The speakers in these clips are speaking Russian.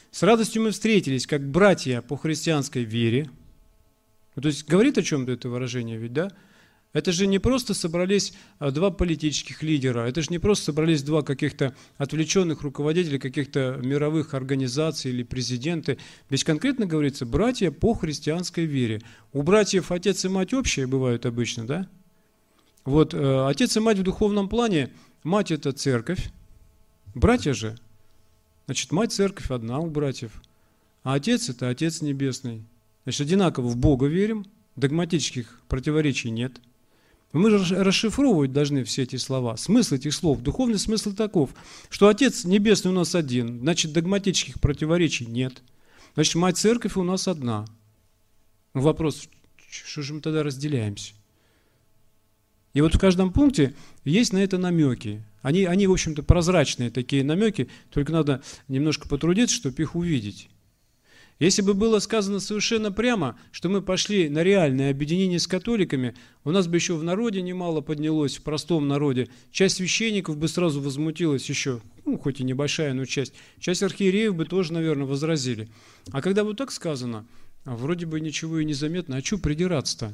С радостью мы встретились, как братья по христианской вере. То есть говорит о чем-то это выражение ведь, да? Это же не просто собрались два политических лидера, это же не просто собрались два каких-то отвлеченных руководителя каких-то мировых организаций или президенты. Здесь конкретно говорится братья по христианской вере. У братьев отец и мать общие бывают обычно, да? Вот отец и мать в духовном плане, мать это церковь, братья же, значит, мать церковь одна у братьев, а отец это Отец Небесный. Значит, одинаково в Бога верим, догматических противоречий нет. Мы расшифровывать должны все эти слова. Смысл этих слов, духовный смысл таков, что Отец Небесный у нас один, значит, догматических противоречий нет. Значит, Мать Церковь у нас одна. Вопрос, что же мы тогда разделяемся? И вот в каждом пункте есть на это намеки. Они в общем-то, прозрачные такие намеки, только надо немножко потрудиться, чтобы их увидеть. Если бы было сказано совершенно прямо, что мы пошли на реальное объединение с католиками, у нас бы еще в народе немало поднялось, в простом народе. Часть священников бы сразу возмутилась еще, хоть и небольшая, но часть. Часть архиереев бы тоже, наверное, возразили. А когда вот так сказано, вроде бы ничего и не заметно, а что придираться-то?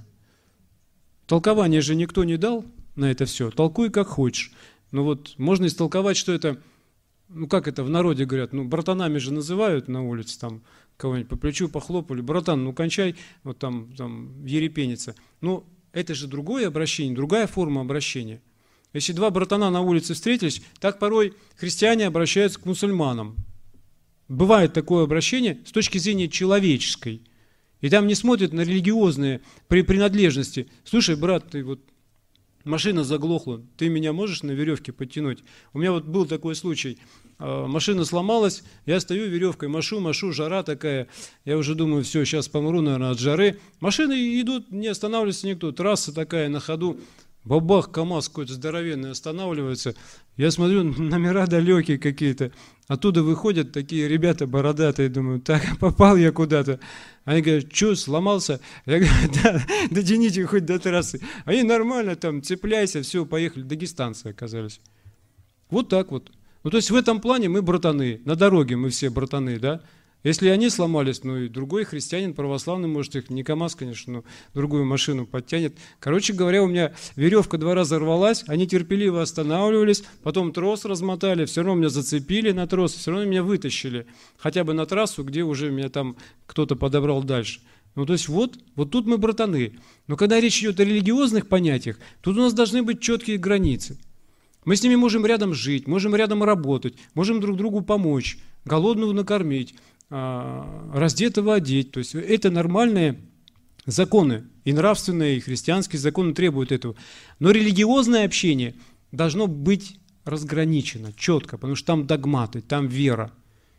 Толкования же никто не дал на это все. Толкуй как хочешь. Но вот можно истолковать, что это, как это в народе говорят, братанами же называют на улице, там, кого-нибудь по плечу похлопали, братан, кончай, вот там ерепениться. Это же другое обращение, другая форма обращения. Если два братана на улице встретились, так порой христиане обращаются к мусульманам. Бывает такое обращение с точки зрения человеческой. И там не смотрят на религиозные принадлежности. Слушай, брат, ты вот машина заглохла, ты меня можешь на веревке подтянуть? У меня вот был такой случай. Машина сломалась, я стою веревкой, машу, жара такая. Я уже думаю, все, сейчас помру, наверное, от жары. Машины идут, не останавливается никто. Трасса такая на ходу. Бабах, КамАЗ какой-то здоровенный останавливается. Я смотрю, номера далекие какие-то. Оттуда выходят такие ребята бородатые. Думаю, так, попал я куда-то. Они говорят, что, сломался? Я говорю, да, дотяните хоть до трассы. Они нормально там, цепляйся, все, поехали. Дагестанцы оказались. Вот так вот. То есть в этом плане мы братаны. На дороге мы все братаны, да? Если они сломались, и другой христианин православный, может, их не КамАЗ, конечно, но другую машину подтянет. Короче говоря, у меня веревка 2 раза рвалась, они терпеливо останавливались, потом трос размотали, все равно меня зацепили на трос, все равно меня вытащили. Хотя бы на трассу, где уже меня там кто-то подобрал дальше. То есть вот тут мы братаны. Но когда речь идет о религиозных понятиях, тут у нас должны быть четкие границы. Мы с ними можем рядом жить, можем рядом работать, можем друг другу помочь, голодного накормить, раздетого одеть. То есть это нормальные законы, и нравственные, и христианские законы требуют этого. Но религиозное общение должно быть разграничено, четко, потому что там догматы, там вера.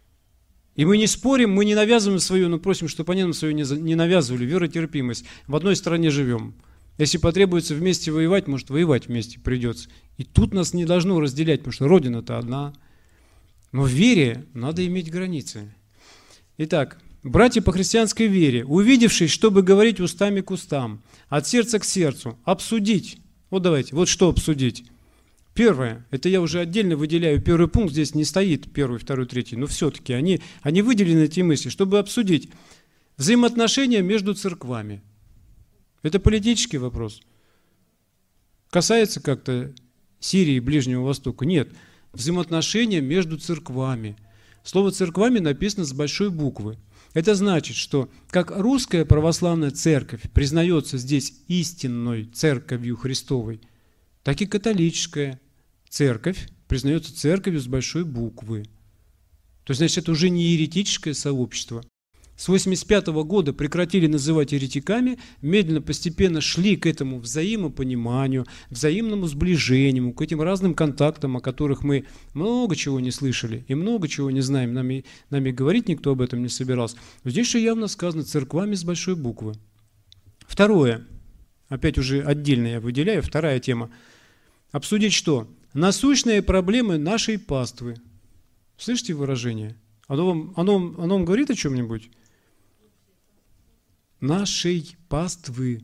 И мы не спорим, мы не навязываем свою, но просим, чтобы они нам свою не навязывали, веротерпимость. В одной стране живем. Если потребуется вместе воевать, может, воевать вместе придется. И тут нас не должно разделять, потому что Родина-то одна. Но в вере надо иметь границы. Итак, братья по христианской вере, увидевшись, чтобы говорить устами к устам, от сердца к сердцу, обсудить. Вот давайте, вот что обсудить. Первое, это я уже отдельно выделяю, первый пункт здесь не стоит, 1, 2, 3, но все-таки они выделены, эти мысли, чтобы обсудить взаимоотношения между церквами. Это политический вопрос. Касается как-то Сирии, Ближнего Востока? Нет. Взаимоотношения между церквами. Слово «церквами» написано с большой буквы. Это значит, что как русская православная церковь признается здесь истинной церковью Христовой, так и католическая церковь признается церковью с большой буквы. То есть, значит, это уже не еретическое сообщество. С 1985 года прекратили называть еретиками, медленно, постепенно шли к этому взаимопониманию, взаимному сближению, к этим разным контактам, о которых мы много чего не слышали и много чего не знаем. Нами говорить никто об этом не собирался. Но здесь же явно сказано «церквами» с большой буквы. Второе, опять уже отдельно я выделяю, вторая тема. Обсудить что? Насущные проблемы нашей паствы. Слышите выражение? Оно вам говорит о чем-нибудь? Нашей паствы.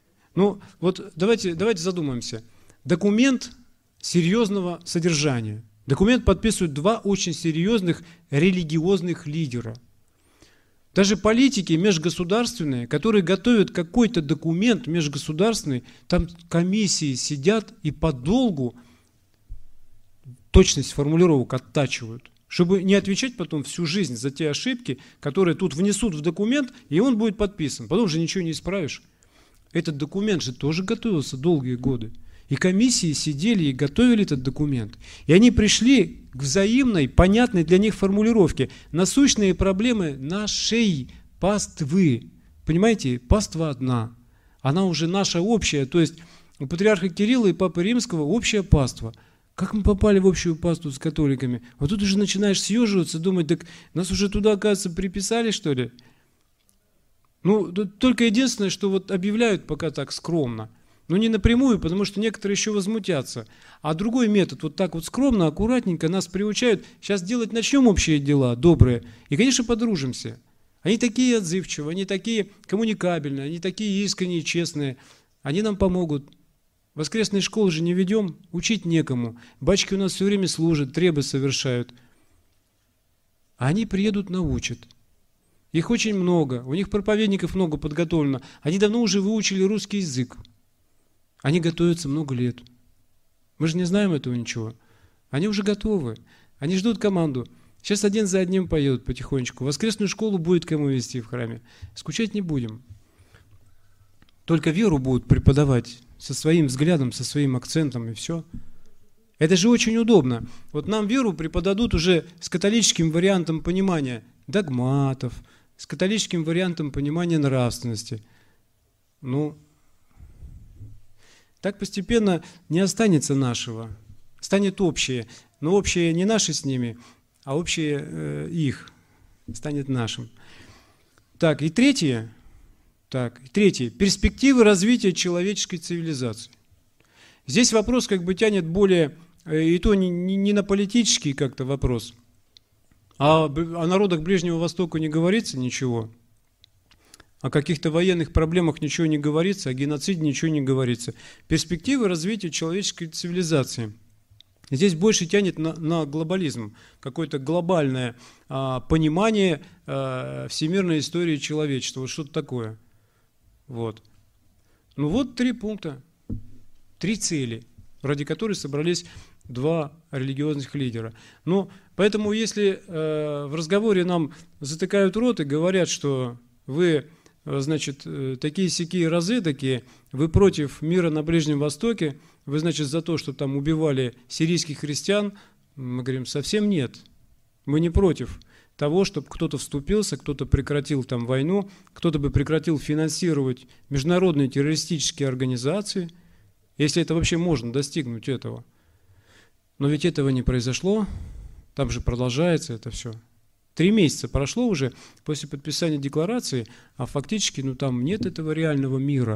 Вот давайте задумаемся. Документ серьезного содержания. Документ подписывают два очень серьезных религиозных лидера. Даже политики межгосударственные, которые готовят какой-то документ межгосударственный, там комиссии сидят и подолгу точность формулировок оттачивают, чтобы не отвечать потом всю жизнь за те ошибки, которые тут внесут в документ, и он будет подписан. Потом же ничего не исправишь. Этот документ же тоже готовился долгие годы. И комиссии сидели и готовили этот документ. И они пришли к взаимной, понятной для них формулировке. Насущные проблемы нашей паствы. Понимаете, паства одна. Она уже наша общая. То есть у патриарха Кирилла и Папы Римского общая паства. Как мы попали в общую паству с католиками? Вот тут уже начинаешь съеживаться, думать, так нас уже туда, оказывается, приписали, что ли? Ну, только единственное, что вот объявляют пока так скромно. Но не напрямую, потому что некоторые еще возмутятся. А другой метод, вот так вот скромно, аккуратненько нас приучают. Сейчас делать начнем общие дела, добрые, и, конечно, подружимся. Они такие отзывчивые, они такие коммуникабельные, они такие искренние, честные. Они нам помогут. Воскресные школы же не ведем, учить некому. Батюшки у нас все время служат, требы совершают. А они приедут, научат. Их очень много, у них проповедников много подготовлено. Они давно уже выучили русский язык. Они готовятся много лет. Мы же не знаем этого ничего. Они уже готовы. Они ждут команду. Сейчас один за одним поедут потихонечку. Воскресную школу будет кому вести в храме. Скучать не будем. Только веру будут преподавать со своим взглядом, со своим акцентом и все. Это же очень удобно. Вот нам веру преподадут уже с католическим вариантом понимания догматов, с католическим вариантом понимания нравственности. Ну, так постепенно не останется нашего, станет общее. Но общее не наше с ними, а общее их станет нашим. Так, и третье. Перспективы развития человеческой цивилизации. Здесь вопрос как бы тянет более, и то не на политический как-то вопрос, а о народах Ближнего Востока не говорится ничего. О каких-то военных проблемах ничего не говорится, о геноциде ничего не говорится. Перспективы развития человеческой цивилизации. Здесь больше тянет на глобализм, какое-то глобальное понимание всемирной истории человечества. Вот что-то такое. Вот. Ну вот 3 пункта, 3 цели, ради которых собрались 2 религиозных лидера. Ну, поэтому если в разговоре нам затыкают рот и говорят, что вы, значит, такие-сякие разы такие, вы против мира на Ближнем Востоке, вы, значит, за то, что там убивали сирийских христиан, мы говорим, совсем нет. Мы не против того, чтобы кто-то вступился, кто-то прекратил там войну, кто-то бы прекратил финансировать международные террористические организации, если это вообще можно достигнуть этого. Но ведь этого не произошло, там же продолжается это все. 3 месяца прошло уже после подписания декларации, а фактически там нет этого реального мира.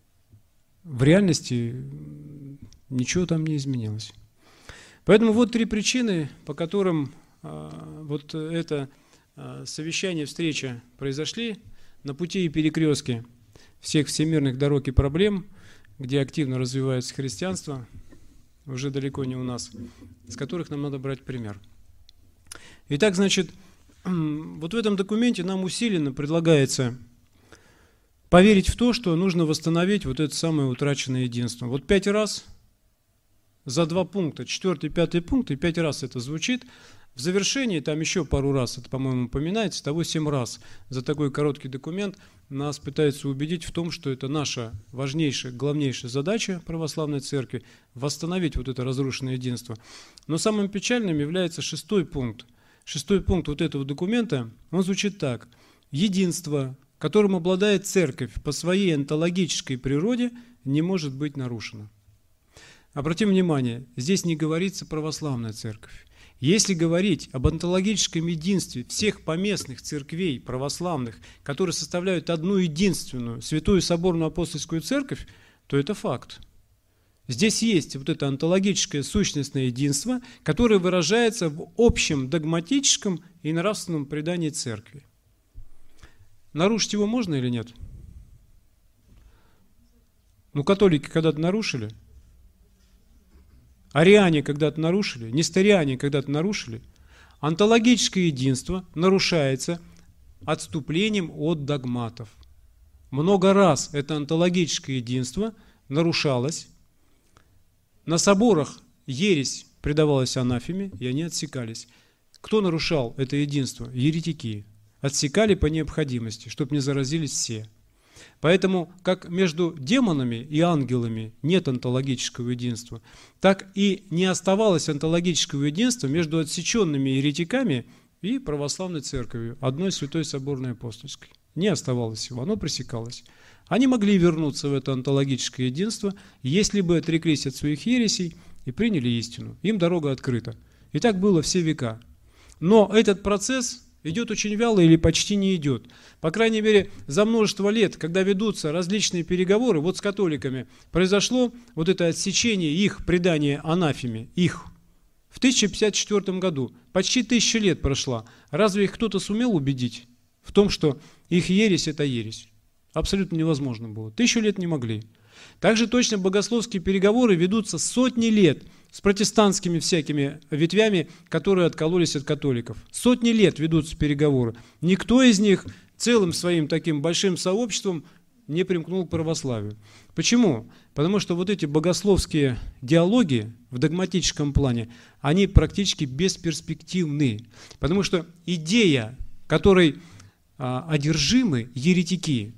В реальности ничего там не изменилось. Поэтому вот 3 причины, по которым вот это совещание, встреча произошли на пути и перекрестке всех всемирных дорог и проблем, где активно развивается христианство, уже далеко не у нас, с которых нам надо брать пример. Итак, значит, вот в этом документе нам усиленно предлагается поверить в то, что нужно восстановить вот это самое утраченное единство. Вот 5 раз за 2 пункта, 4-й, 5-й пункт, и 5 раз это звучит. В завершении, там еще пару раз, это, по-моему, упоминается, того 7 раз за такой короткий документ нас пытаются убедить в том, что это наша важнейшая, главнейшая задача православной церкви – восстановить вот это разрушенное единство. Но самым печальным является 6-й пункт. 6-й пункт вот этого документа, он звучит так. Единство, которым обладает церковь по своей онтологической природе, не может быть нарушено. Обратим внимание, здесь не говорится православная церковь. Если говорить об онтологическом единстве всех поместных церквей православных, которые составляют одну единственную Святую Соборную Апостольскую Церковь, то это факт. Здесь есть вот это онтологическое сущностное единство, которое выражается в общем догматическом и нравственном предании Церкви. Нарушить его можно или нет? Ну, католики когда-то нарушили. ариане когда-то нарушили, несториане когда-то нарушили. Онтологическое единство нарушается отступлением от догматов. Много раз это онтологическое единство нарушалось. На соборах ересь предавалась анафеме, и они отсекались. Кто нарушал это единство? Еретики. Отсекали по необходимости, чтобы не заразились все. Поэтому, как между демонами и ангелами нет онтологического единства, так и не оставалось онтологического единства между отсеченными еретиками и православной церковью, одной Святой Соборной Апостольской. Не оставалось его, оно пресекалось. Они могли вернуться в это онтологическое единство, если бы отреклись от своих ересей и приняли истину. Им дорога открыта. И так было все века. Но этот процесс идет очень вяло или почти не идет. По крайней мере, за множество лет, когда ведутся различные переговоры, вот с католиками, произошло вот это отсечение их предания анафеме, их. В 1054 году, почти 1000 лет прошло. Разве их кто-то сумел убедить в том, что их ересь – это ересь? Абсолютно невозможно было. 1000 лет не могли. Также точно богословские переговоры ведутся сотни лет с протестантскими всякими ветвями, которые откололись от католиков. Сотни лет ведутся переговоры. Никто из них целым своим таким большим сообществом не примкнул к православию. Почему? Потому что вот эти богословские диалоги в догматическом плане, они практически бесперспективны. Потому что идея, которой одержимы еретики,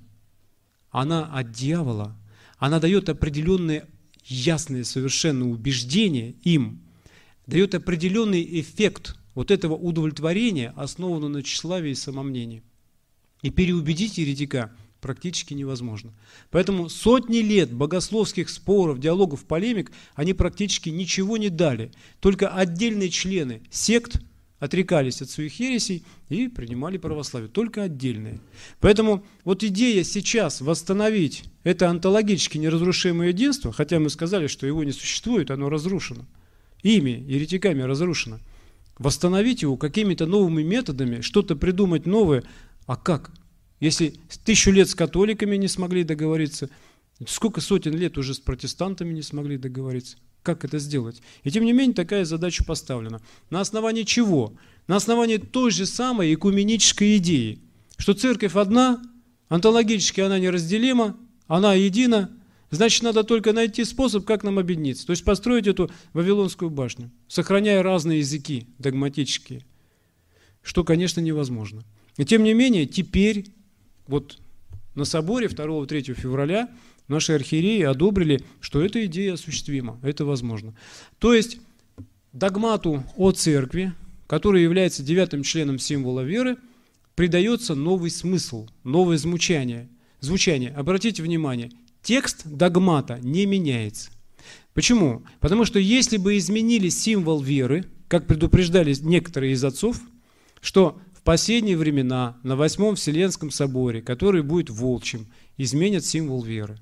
она от дьявола. Она дает определенные ясные совершенно убеждения им, дает определенный эффект вот этого удовлетворения, основанного на тщеславии и самомнении. И переубедить еретика практически невозможно. Поэтому сотни лет богословских споров, диалогов, полемик, они практически ничего не дали. Только отдельные члены сект отрекались от своих ересей и принимали православие. Только отдельные. Поэтому вот идея сейчас восстановить это онтологически неразрушимое единство, хотя мы сказали, что его не существует, оно разрушено. Ими, еретиками разрушено. Восстановить его какими-то новыми методами, что-то придумать новое. А как? Если 1000 лет с католиками не смогли договориться, сколько сотен лет уже с протестантами не смогли договориться? Как это сделать? И тем не менее такая задача поставлена. На основании чего? На основании той же самой экуменической идеи, что церковь одна, онтологически она неразделима, она едина, значит, надо только найти способ, как нам объединиться. То есть построить эту Вавилонскую башню, сохраняя разные языки догматические, что, конечно, невозможно. И тем не менее, теперь, вот на соборе 2-3 февраля наши архиереи одобрили, что эта идея осуществима, это возможно. То есть догмату о церкви, который является 9-м членом символа веры, придается новый смысл, новое звучание. Обратите внимание, текст догмата не меняется. Почему? Потому что если бы изменили символ веры, как предупреждали некоторые из отцов, что в последние времена на 8-м Вселенском соборе, который будет волчьим, изменят символ веры.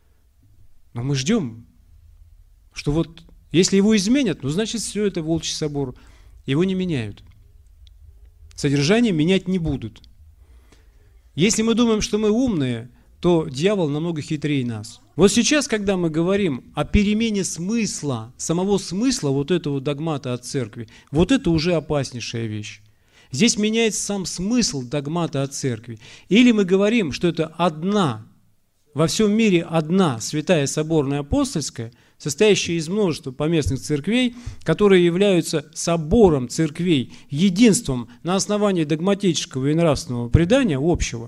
Но мы ждем, что вот если его изменят, ну значит все это волчий собор. Его не меняют. Содержание менять не будут. Если мы думаем, что мы умные, то дьявол намного хитрее нас. Вот сейчас, когда мы говорим о перемене смысла, самого смысла вот этого догмата от церкви, вот это уже опаснейшая вещь. Здесь меняется сам смысл догмата от церкви. Или мы говорим, что это одна, во всем мире одна Святая Соборная Апостольская, состоящая из множества поместных церквей, которые являются собором церквей, единством на основании догматического и нравственного предания общего.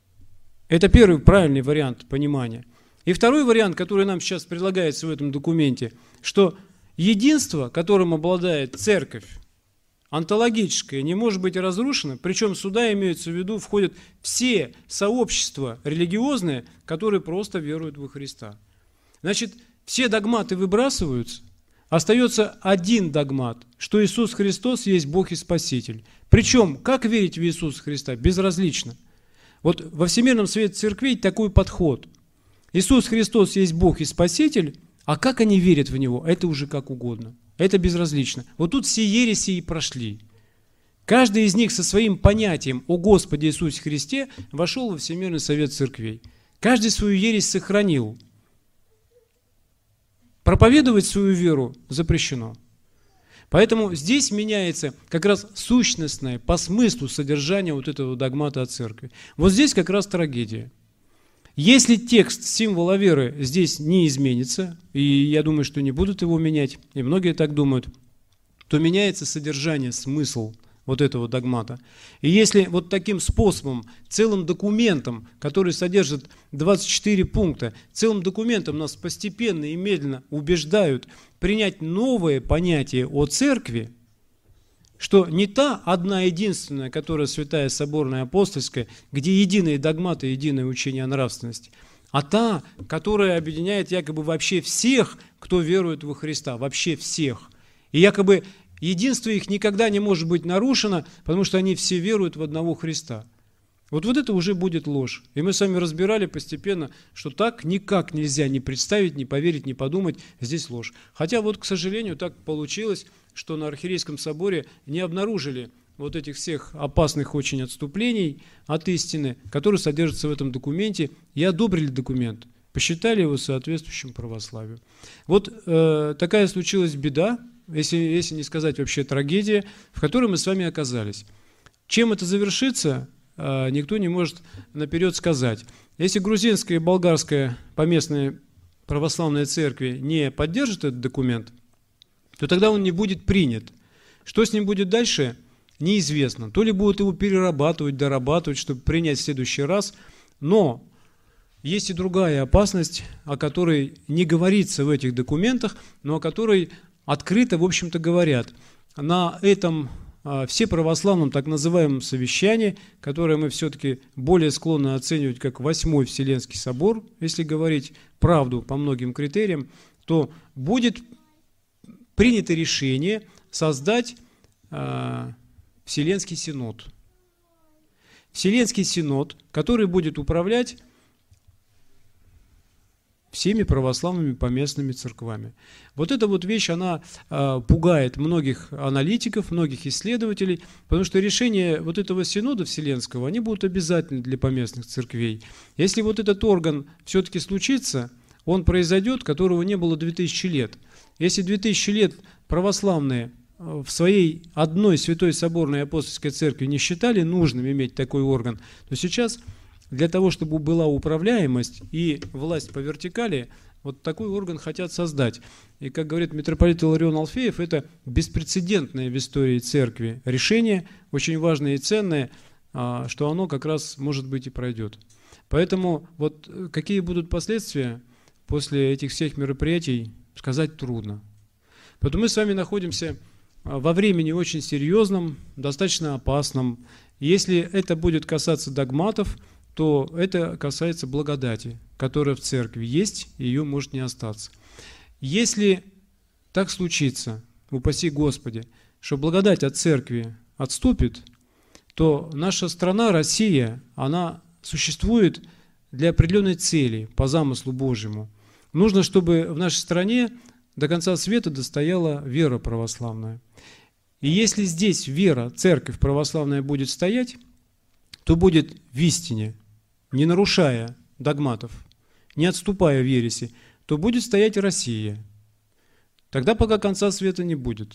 Это первый правильный вариант понимания. И второй вариант, который нам сейчас предлагается в этом документе, что единство, которым обладает церковь, онтологическое, не может быть разрушено, причем сюда имеются в виду, входят все сообщества религиозные, которые просто веруют во Христа. Значит, все догматы выбрасываются, остается один догмат, что Иисус Христос есть Бог и Спаситель. Причем, как верить в Иисуса Христа? Безразлично. Вот во Всемирном Совете Церквей такой подход. Иисус Христос есть Бог и Спаситель, а как они верят в Него, это уже как угодно. Это безразлично. Вот тут все ереси и прошли. Каждый из них со своим понятием о Господе Иисусе Христе вошел во Всемирный Совет Церквей. Каждый свою ересь сохранил. проповедовать свою веру запрещено. Поэтому здесь меняется как раз сущностное, по смыслу содержание вот этого догмата о церкви. Вот здесь как раз трагедия. Если текст символа веры здесь не изменится, и я думаю, что не будут его менять, и многие так думают, то меняется содержание, смысл вот этого догмата. И если вот таким способом, целым документом, который содержит 24 пункта, целым документом нас постепенно и медленно убеждают принять новое понятие о церкви, что не та одна единственная, которая святая, соборная, апостольская, где единые догматы, единое учение о нравственности, а та, которая объединяет якобы вообще всех, кто верует во Христа, вообще всех. И якобы единство их никогда не может быть нарушено, потому что они все веруют в одного Христа. Вот это уже будет ложь. И мы с вами разбирали постепенно, что так никак нельзя ни представить, ни поверить, ни подумать, здесь ложь. Хотя к сожалению, так получилось, что на Архиерейском соборе не обнаружили вот этих всех опасных очень отступлений от истины, которые содержатся в этом документе, и одобрили документ, посчитали его соответствующим православию. Такая случилась беда, если не сказать вообще трагедия, в которой мы с вами оказались. Чем это завершится, никто не может наперед сказать. Если грузинская и болгарская поместные православные церкви не поддержат этот документ, то тогда он не будет принят. Что с ним будет дальше, неизвестно. То ли будут его перерабатывать, дорабатывать, чтобы принять в следующий раз, но есть и другая опасность, о которой не говорится в этих документах, но о которой открыто, в общем-то, говорят. На этом все православном так называемом совещании, которое мы все-таки более склонны оценивать как Восьмой Вселенский собор, если говорить правду по многим критериям, то будет принято решение создать Вселенский Синод. Вселенский Синод, который будет управлять всеми православными поместными церквами. Эта вещь, она пугает многих аналитиков, многих исследователей, потому что решения этого Синода Вселенского, они будут обязательны для поместных церквей. Если этот орган все-таки случится, он произойдет, которого не было 2000 лет. Если 2000 лет православные в своей одной святой соборной апостольской церкви не считали нужным иметь такой орган, то сейчас для того, чтобы была управляемость и власть по вертикали, такой орган хотят создать. И, как говорит митрополит Иларион Алфеев, это беспрецедентное в истории церкви решение, очень важное и ценное, что оно как раз, может быть, и пройдет. Поэтому какие будут последствия после этих всех мероприятий, сказать трудно. Поэтому мы с вами находимся во времени очень серьезном, достаточно опасном. Если это будет касаться догматов, то это касается благодати, которая в церкви есть, и ее может не остаться. Если так случится, упаси Господи, что благодать от церкви отступит, то наша страна, Россия, она существует для определенной цели, по замыслу Божьему. Нужно, чтобы в нашей стране до конца света достояла вера православная. И если здесь вера, церковь православная будет стоять, то будет в истине, не нарушая догматов, не отступая в ереси, то будет стоять Россия. Тогда пока конца света не будет.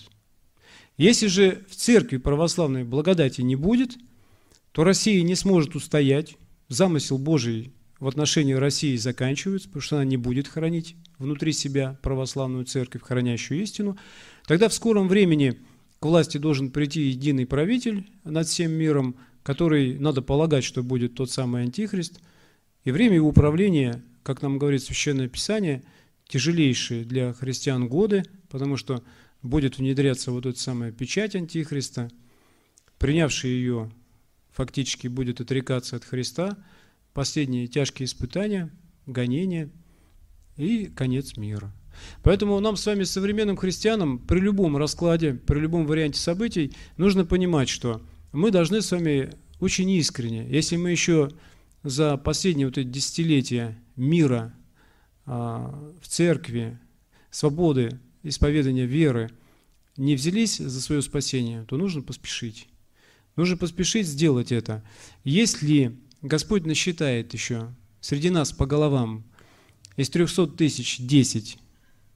Если же в церкви православной благодати не будет, то Россия не сможет устоять, замысел Божий в отношении России заканчивается, потому что она не будет хранить внутри себя православную церковь, хранящую истину. Тогда в скором времени к власти должен прийти единый правитель над всем миром, который, надо полагать, что будет тот самый Антихрист, и время его управления, как нам говорит Священное Писание, тяжелейшие для христиан годы, потому что будет внедряться эта самая печать Антихриста, принявший ее фактически будет отрекаться от Христа, последние тяжкие испытания, гонения и конец мира. Поэтому нам с вами, современным христианам, при любом раскладе, при любом варианте событий, нужно понимать, что мы должны с вами очень искренне, если мы еще за последние эти десятилетия мира в церкви, свободы, исповедания веры не взялись за свое спасение, то нужно поспешить. Нужно поспешить сделать это. Если Господь насчитает еще среди нас по головам из 300 тысяч 10,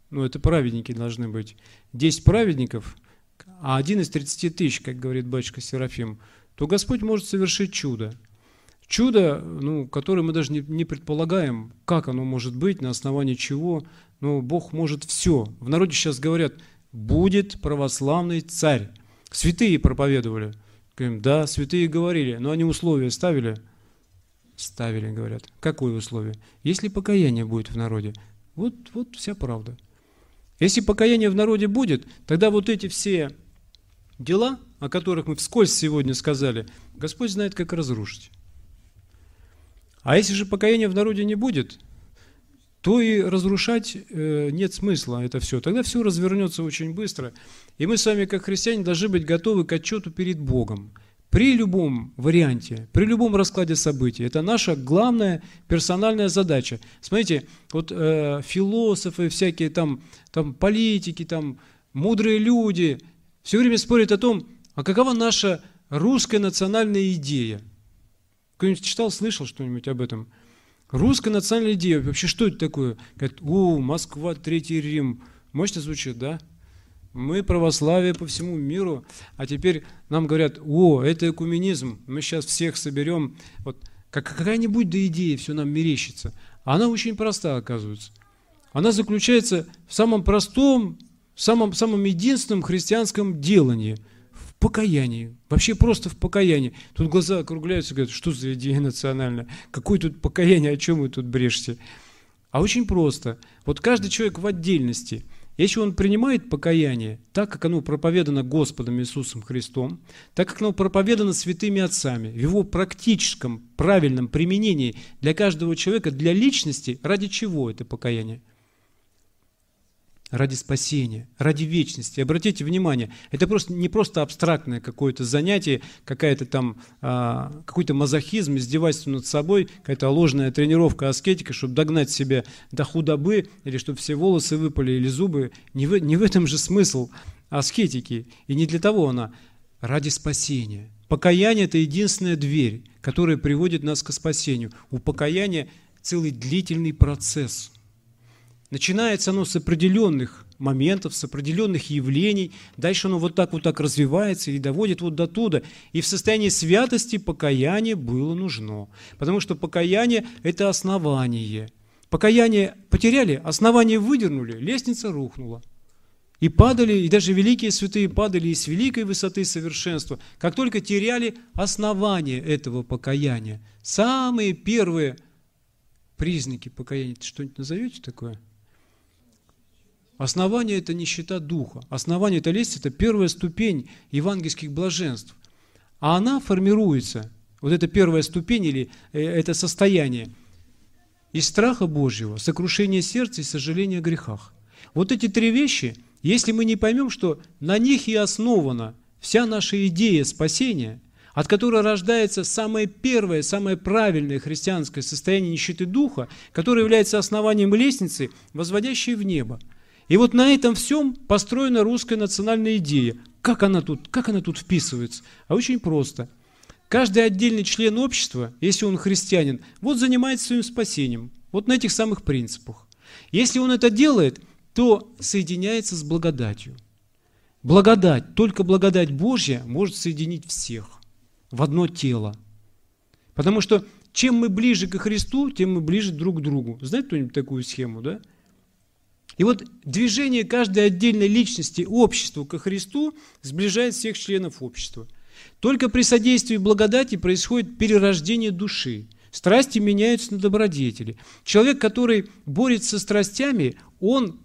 ну это праведники должны быть, 10 праведников, а один из 30 тысяч, как говорит батюшка Серафим, то Господь может совершить чудо. Чудо, которое мы даже не предполагаем, как оно может быть, на основании чего, но Бог может все. В народе сейчас говорят, будет православный царь. Святые проповедовали. Говорим, да, святые говорили, но они условия ставили? Ставили, говорят. Какое условие? Если покаяние будет в народе. Вот вся правда. Если покаяние в народе будет, тогда вот эти все дела, о которых мы вскользь сегодня сказали, Господь знает, как разрушить. А если же покаяния в народе не будет, то и разрушать нет смысла это все. Тогда все развернется очень быстро. И мы с вами, как христиане, должны быть готовы к отчету перед Богом. При любом варианте, при любом раскладе событий. Это наша главная персональная задача. Смотрите, вот философы, всякие там политики, там мудрые люди все время спорят о том, а какова наша русская национальная идея. Кто-нибудь читал, слышал что-нибудь об этом? Русская национальная идея. Вообще, что это такое? Говорят, Москва, Третий Рим. Мощно звучит, да? Мы православие по всему миру, а теперь нам говорят, это экуменизм, мы сейчас всех соберем. Вот какая-нибудь идея все нам мерещится. А она очень проста, оказывается. Она заключается в самом простом, самом единственном христианском делании – в покаянии. Вообще просто в покаянии. Тут глаза округляются и говорят, что за идея национальная? Какое тут покаяние, о чем вы тут брешете? А очень просто. Вот каждый человек в отдельности, если он принимает покаяние, так как оно проповедано Господом Иисусом Христом, так как оно проповедано святыми отцами, в его практическом, правильном применении для каждого человека, для личности, ради чего это покаяние? Ради спасения, ради вечности. Обратите внимание, это не просто абстрактное какое-то занятие, какой-то мазохизм, издевательство над собой, какая-то ложная тренировка, аскетика, чтобы догнать себя до худобы, или чтобы все волосы выпали, или зубы. Не в этом же смысл аскетики, и не для того она. Ради спасения. Покаяние – это единственная дверь, которая приводит нас к спасению. У покаяния целый длительный процесс. Начинается оно с определенных моментов, с определенных явлений, дальше оно вот так развивается и доводит вот до туда. И в состоянии святости покаяние было нужно, потому что покаяние – это основание. Покаяние потеряли, основание выдернули, лестница рухнула. И падали, и даже великие святые падали из великой высоты совершенства, как только теряли основание этого покаяния. Самые первые признаки покаяния. Что-нибудь назовете такое? Основание – это нищета духа. Основание – это лестница, это первая ступень евангельских блаженств. А она формируется, вот эта первая ступень или это состояние, из страха Божьего, сокрушения сердца и сожаления о грехах. Вот эти три вещи, если мы не поймем, что на них и основана вся наша идея спасения, от которой рождается самое первое, самое правильное христианское состояние нищеты духа, которое является основанием лестницы, возводящей в небо. И вот на этом всем построена русская национальная идея. Как она тут вписывается? А очень просто. Каждый отдельный член общества, если он христианин, вот занимается своим спасением. Вот на этих самых принципах. Если он это делает, то соединяется с благодатью. Благодать, только благодать Божья может соединить всех в одно тело. Потому что чем мы ближе ко Христу, тем мы ближе друг к другу. Знаете кто-нибудь такую схему, да? И вот движение каждой отдельной личности обществу ко Христу сближает всех членов общества. Только при содействии благодати происходит перерождение души. Страсти меняются на добродетели. Человек, который борется со страстями, он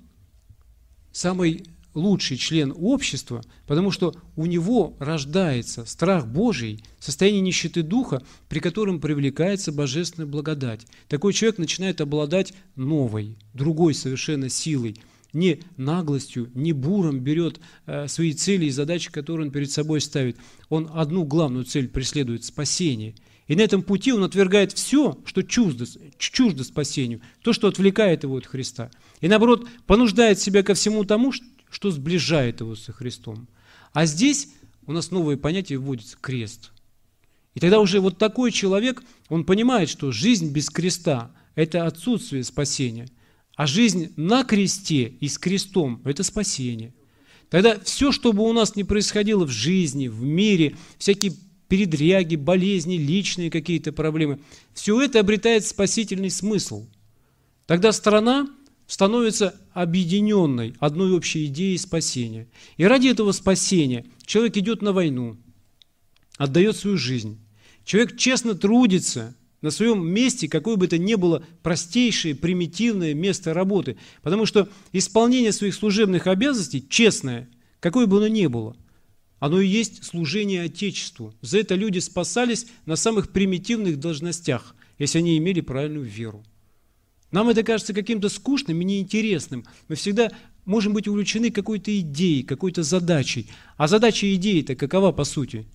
самый лучший член общества, потому что у него рождается страх Божий, состояние нищеты духа, при котором привлекается божественная благодать. Такой человек начинает обладать новой, другой совершенно силой, не наглостью, не буром берет свои цели и задачи, которые он перед собой ставит. Он одну главную цель преследует – спасение. И на этом пути он отвергает все, что чуждо спасению, то, что отвлекает его от Христа. И наоборот, понуждает себя ко всему тому, что сближает его со Христом. А здесь у нас новое понятие вводится – крест. И тогда уже вот такой человек, он понимает, что жизнь без креста – это отсутствие спасения. А жизнь на кресте и с крестом – это спасение. Тогда все, что бы у нас ни происходило в жизни, в мире, всякие передряги, болезни, личные какие-то проблемы, все это обретает спасительный смысл. Тогда страна становится объединенной одной общей идеей спасения. И ради этого спасения человек идет на войну, отдает свою жизнь. Человек честно трудится на своем месте, какое бы это ни было простейшее, примитивное место работы. Потому что исполнение своих служебных обязанностей, честное, какое бы оно ни было, оно и есть служение Отечеству. За это люди спасались на самых примитивных должностях, если они имели правильную веру. Нам это кажется каким-то скучным и неинтересным. Мы всегда можем быть увлечены какой-то идеей, какой-то задачей. А задача идеи-то какова по сути?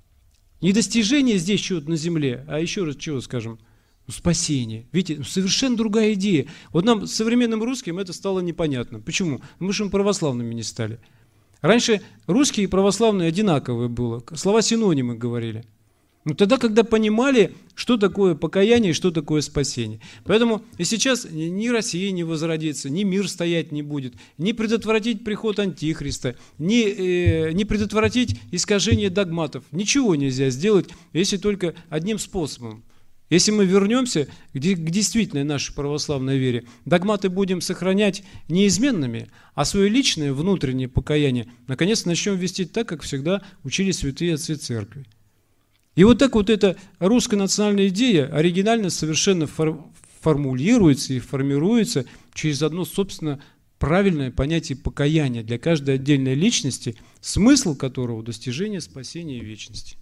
Не достижение здесь чего-то на земле, а еще раз чего скажем? Спасение. Видите, совершенно другая идея. Вот нам, современным русским, это стало непонятно. Почему? Потому что мы православными не стали. Раньше русские и православные одинаковые было. Слова-синонимы говорили. Но тогда, когда понимали, что такое покаяние и что такое спасение. Поэтому и сейчас ни Россия не возродится, ни мир стоять не будет, ни предотвратить приход Антихриста, ни предотвратить искажение догматов. Ничего нельзя сделать, если только одним способом. Если мы вернемся к действительной нашей православной вере, догматы будем сохранять неизменными, а свое личное внутреннее покаяние наконец начнем вести так, как всегда учили святые отцы церкви. И вот так вот эта русская национальная идея оригинально совершенно формулируется и формируется через одно, собственно, правильное понятие покаяния для каждой отдельной личности, смысл которого – достижение спасения и вечности.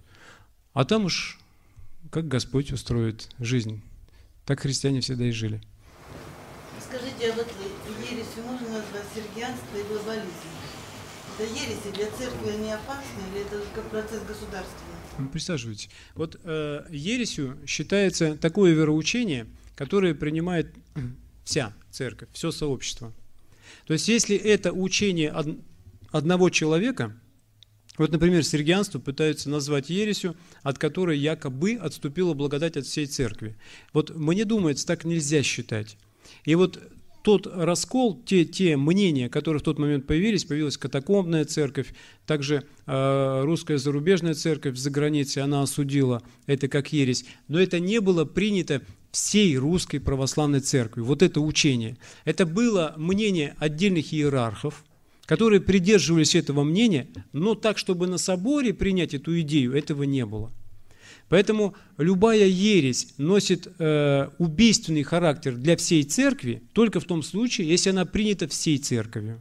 А там уж как Господь устроит жизнь, так христиане всегда и жили. Скажите, а вот ересью можно назвать сергианство и глобализм? Это ереси для церкви, они опасны или это как процесс государственный? Присаживайтесь. Вот ересью считается такое вероучение, которое принимает вся церковь, все сообщество. То есть, если это учение одного человека, вот, например, сергианство пытаются назвать ересью, от которой якобы отступила благодать от всей церкви. Вот мне думается, так нельзя считать. И вот тот раскол, те мнения, которые в тот момент появилась катакомбная церковь, также русская зарубежная церковь за границей, она осудила это как ересь, но это не было принято всей русской православной церкви. Вот это учение. Это было мнение отдельных иерархов, которые придерживались этого мнения, но так, чтобы на соборе принять эту идею, этого не было. Поэтому любая ересь носит убийственный характер для всей церкви только в том случае, если она принята всей церковью.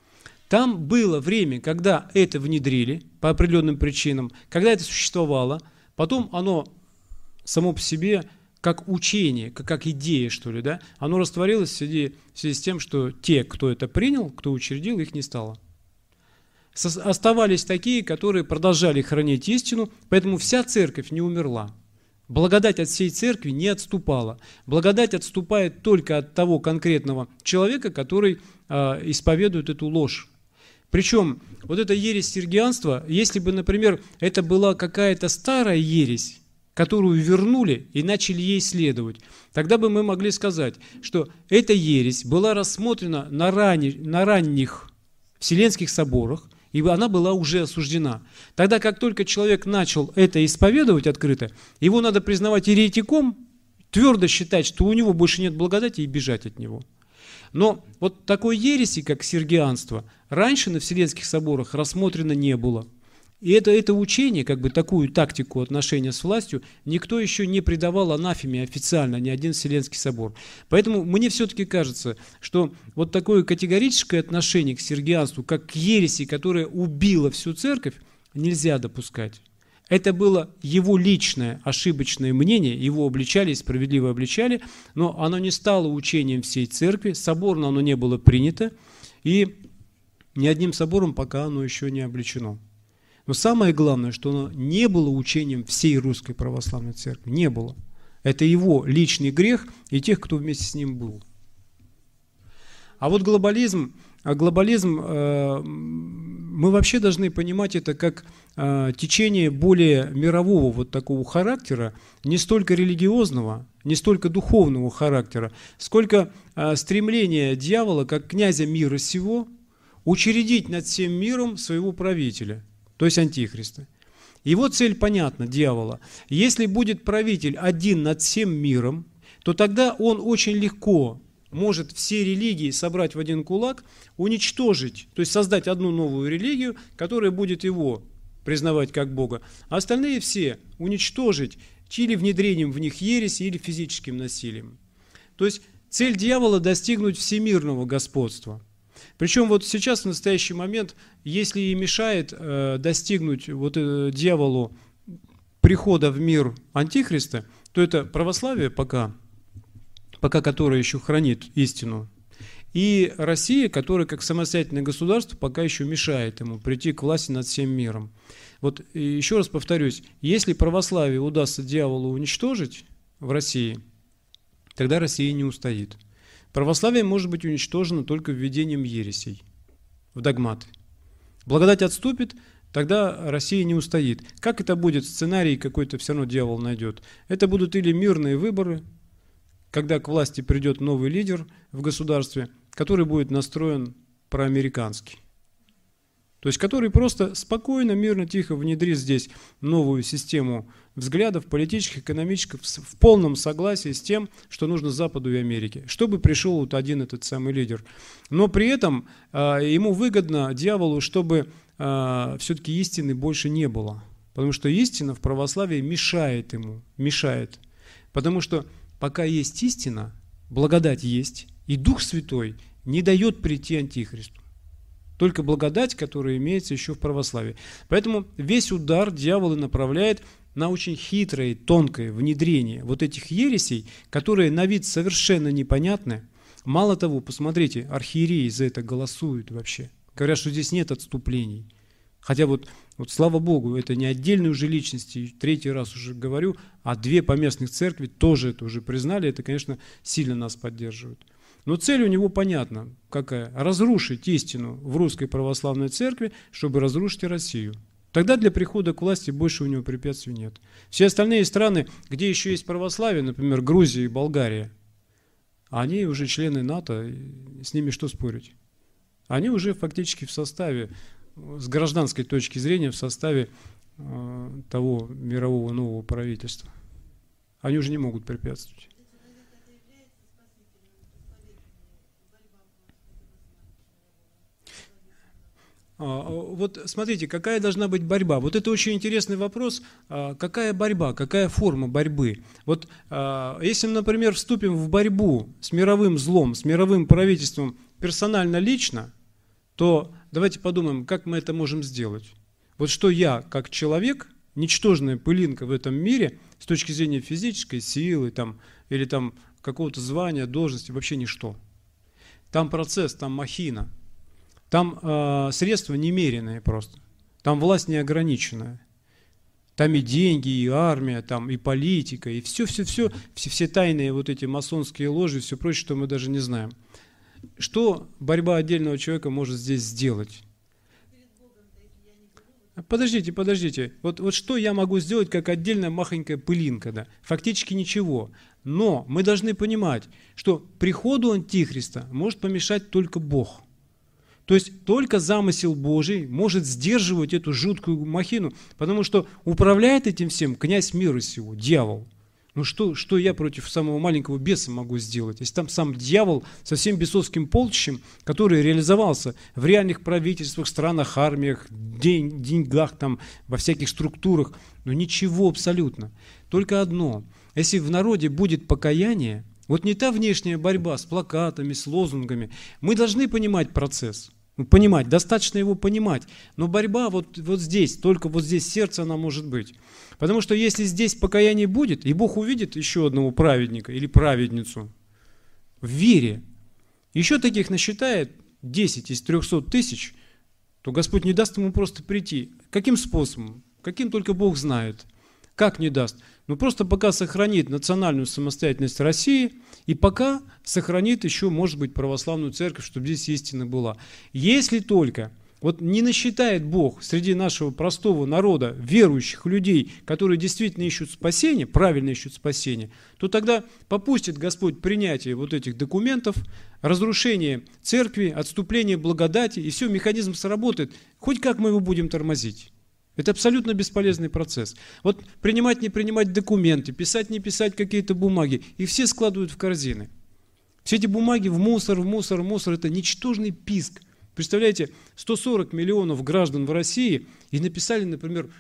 Там было время, когда это внедрили по определенным причинам, когда это существовало, потом оно само по себе, как учение, как идея, что ли, да, оно растворилось в связи с тем, что те, кто это принял, кто учредил, их не стало. Оставались такие, которые продолжали хранить истину, поэтому вся церковь не умерла. Благодать от всей церкви не отступала. Благодать отступает только от того конкретного человека, который исповедует эту ложь. Причем вот это ересь сергианства, если бы, например, это была какая-то старая ересь, которую вернули и начали ей следовать, тогда бы мы могли сказать, что эта ересь была рассмотрена на ранних Вселенских соборах, и она была уже осуждена. Тогда, как только человек начал это исповедовать открыто, его надо признавать еретиком, твердо считать, что у него больше нет благодати и бежать от него. Но вот такой ереси, как сергианство, раньше на Вселенских соборах рассмотрено не было. И это учение, как бы такую тактику отношения с властью, никто еще не придавал анафеме официально, ни один Вселенский собор. Поэтому мне все-таки кажется, что вот такое категорическое отношение к сергианству, как к ереси, которая убила всю церковь, нельзя допускать. Это было его личное ошибочное мнение, его обличали и справедливо обличали, но оно не стало учением всей церкви, соборно оно не было принято, и ни одним собором пока оно еще не обличено. Но самое главное, что оно не было учением всей русской православной церкви. Не было. Это его личный грех и тех, кто вместе с ним был. А вот глобализм глобализм, мы вообще должны понимать это как течение более мирового вот такого характера, не столько религиозного, не столько духовного характера, сколько стремление дьявола, как князя мира сего, учредить над всем миром своего правителя, то есть антихриста. Его цель понятна, дьявола. Если будет правитель один над всем миром, то тогда он очень легко может все религии собрать в один кулак, уничтожить, то есть создать одну новую религию, которая будет его признавать как Бога, а остальные все уничтожить или внедрением в них ереси, или физическим насилием. То есть цель дьявола – достигнуть всемирного господства. Причем вот сейчас, в настоящий момент, если и мешает достигнуть вот дьяволу прихода в мир антихриста, то это православие пока которое еще хранит истину, и Россия, которая как самостоятельное государство пока еще мешает ему прийти к власти над всем миром. Вот еще раз повторюсь, если православие удастся дьяволу уничтожить в России, тогда Россия не устоит. Православие может быть уничтожено только введением ересей в догматы. Благодать отступит, тогда Россия не устоит. Как это будет? Сценарий какой-то все равно дьявол найдет. Это будут или мирные выборы, когда к власти придет новый лидер в государстве, который будет настроен проамерикански. То есть, который просто спокойно, мирно, тихо внедрит здесь новую систему взглядов политических, экономических, в полном согласии с тем, что нужно Западу и Америке, чтобы пришел вот один этот самый лидер. Но при этом ему выгодно, дьяволу, чтобы все-таки истины больше не было. Потому что истина в православии мешает ему, мешает. Потому что пока есть истина, благодать есть, и Дух Святой не дает прийти антихристу. Только благодать, которая имеется еще в православии. Поэтому весь удар дьявол направляет на очень хитрое, тонкое внедрение вот этих ересей, которые на вид совершенно непонятны. Мало того, посмотрите, архиереи за это голосуют вообще. Говорят, что здесь нет отступлений. Хотя вот слава Богу, это не отдельные уже личности, третий раз уже говорю, а две поместных церкви тоже это уже признали, это, конечно, сильно нас поддерживает. Но цель у него понятна, какая? Разрушить истину в русской православной церкви, чтобы разрушить Россию. Тогда для прихода к власти больше у него препятствий нет. Все остальные страны, где еще есть православие, например, Грузия и Болгария, они уже члены НАТО, и с ними что спорить? Они уже фактически в составе, с гражданской точки зрения, в составе того мирового нового правительства. Они уже не могут препятствовать. Вот смотрите, какая должна быть борьба. Вот это очень интересный вопрос. Какая борьба, какая форма борьбы? Вот если мы, например, вступим в борьбу с мировым злом, с мировым правительством персонально, лично, то давайте подумаем, как мы это можем сделать. Вот что я, как человек, ничтожная пылинка в этом мире, с точки зрения физической силы или какого-то звания, должности, вообще ничто. Там процесс, там махина. Там средства немеренные просто. Там власть неограниченная. Там и деньги, и армия, там и политика, и все тайные вот эти масонские ложи, все прочее, что мы даже не знаем. Что борьба отдельного человека может здесь сделать? Подождите. Вот что я могу сделать, как отдельная махонькая пылинка? Да? Фактически ничего. Но мы должны понимать, что приходу Антихриста может помешать только Бог. То есть только замысел Божий может сдерживать эту жуткую махину, потому что управляет этим всем князь мира сего, дьявол. Ну что я против самого маленького беса могу сделать, если там сам дьявол со всем бесовским полчищем, который реализовался в реальных правительствах, странах, армиях, деньгах, во всяких структурах, но ничего абсолютно. Только одно, если в народе будет покаяние, вот не та внешняя борьба с плакатами, с лозунгами, мы должны понимать процесс. Понимать, достаточно его понимать. Но борьба вот здесь, только вот здесь сердце она может быть. Потому что если здесь покаяние будет, и Бог увидит еще одного праведника или праведницу в вере, еще таких насчитает 10 из 300 тысяч, то Господь не даст ему просто прийти. Каким способом? Каким только Бог знает. Как не даст? Но просто пока сохранит национальную самостоятельность России и пока сохранит еще, может быть, православную церковь, чтобы здесь истина была. Если только вот не насчитает Бог среди нашего простого народа верующих людей, которые действительно ищут спасения, правильно ищут спасения, то тогда попустит Господь принятие вот этих документов, разрушение церкви, отступление благодати, и все, механизм сработает. Хоть как мы его будем тормозить. Это абсолютно бесполезный процесс. Вот принимать, не принимать документы, писать, не писать какие-то бумаги, и все складывают в корзины. Все эти бумаги в мусор, в мусор, в мусор, это ничтожный писк. Представляете, 140 миллионов граждан в России и написали, например,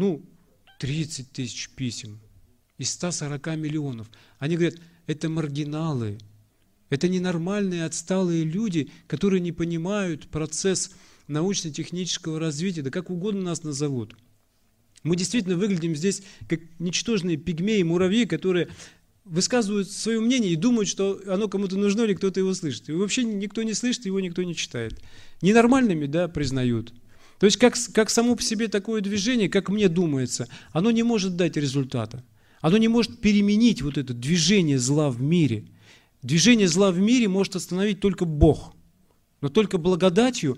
30 тысяч писем из 140 миллионов. Они говорят, это маргиналы, это ненормальные, отсталые люди, которые не понимают процесс научно-технического развития, да как угодно нас назовут. Мы действительно выглядим здесь как ничтожные пигмеи, муравьи, которые высказывают свое мнение и думают, что оно кому-то нужно или кто-то его слышит. И вообще никто не слышит, его никто не читает. Ненормальными, да, признают. То есть как само по себе такое движение, как мне думается, оно не может дать результата. Оно не может переменить вот это движение зла в мире. Движение зла в мире может остановить только Бог. Но только благодатью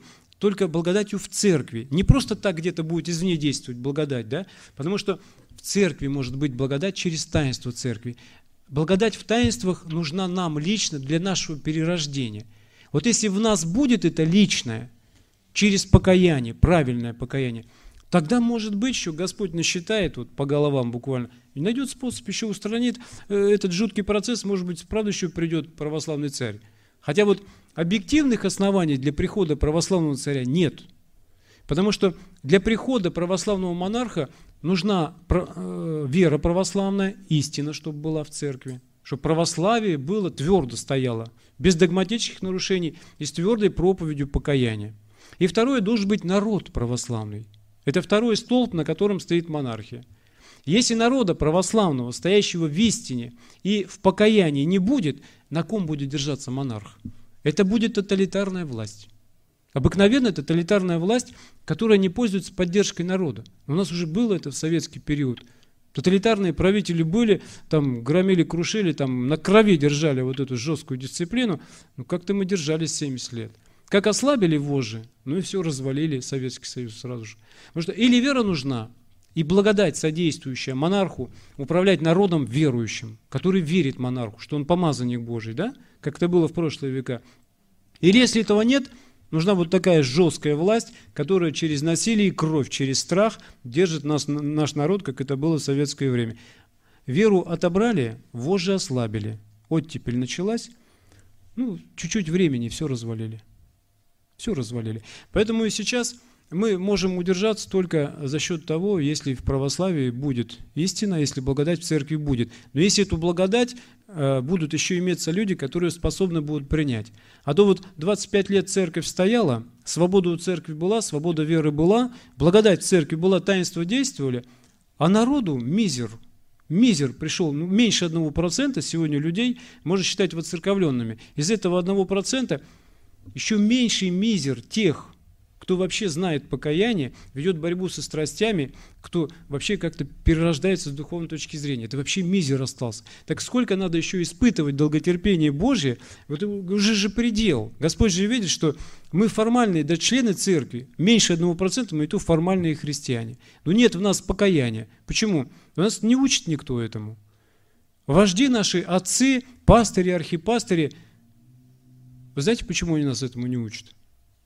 в церкви. Не просто так где-то будет извне действовать благодать, да? Потому что в церкви может быть благодать через таинство церкви. Благодать в таинствах нужна нам лично для нашего перерождения. Вот если в нас будет это личное, через покаяние, правильное покаяние, тогда, может быть, что Господь насчитает вот по головам буквально, и найдет способ, еще устранит этот жуткий процесс, может быть, правда еще придет православный царь. Хотя вот объективных оснований для прихода православного царя нет. Потому что для прихода православного монарха нужна вера православная, истина, чтобы была в церкви, чтобы православие было, твердо стояло, без догматических нарушений и с твердой проповедью покаяния. И второе, должен быть народ православный. Это второй столб, на котором стоит монархия. Если народа православного, стоящего в истине и в покаянии не будет, на ком будет держаться монарх? Это будет тоталитарная власть. Обыкновенная тоталитарная власть, которая не пользуется поддержкой народа. У нас уже было это в советский период. Тоталитарные правители были, там громили, крушили, там на крови держали вот эту жесткую дисциплину. Как-то мы держались 70 лет. Как ослабили вожжи, и все, развалили Советский Союз сразу же. Потому что или вера нужна, и благодать, содействующая монарху управлять народом верующим, который верит монарху, что он помазанник Божий, да? Как это было в прошлые века. Или если этого нет, нужна вот такая жесткая власть, которая через насилие и кровь, через страх держит наш народ, как это было в советское время. Веру отобрали, вожжи ослабили. Оттепель началась, чуть-чуть времени, все развалили. Все развалили. Поэтому и сейчас мы можем удержаться только за счет того, если в православии будет истина, если благодать в церкви будет. Но если эту благодать будут еще иметься люди, которые способны будут принять. А то вот 25 лет церковь стояла, свобода у церкви была, свобода веры была, благодать в церкви была, таинства действовали, а народу мизер пришел, меньше 1% сегодня людей можно считать воцерковленными. Из этого 1% еще меньший мизер тех, кто вообще знает покаяние, ведет борьбу со страстями, кто вообще как-то перерождается с духовной точки зрения. Это вообще мизер остался. Так сколько надо еще испытывать долготерпение Божие, вот уже же предел. Господь же видит, что мы формальные, да члены церкви, меньше 1%, мы и то формальные христиане. Но нет в нас покаяния. Почему? У нас не учит никто этому. Вожди наши, отцы, пастыри, архипастыри, вы знаете, почему они нас этому не учат?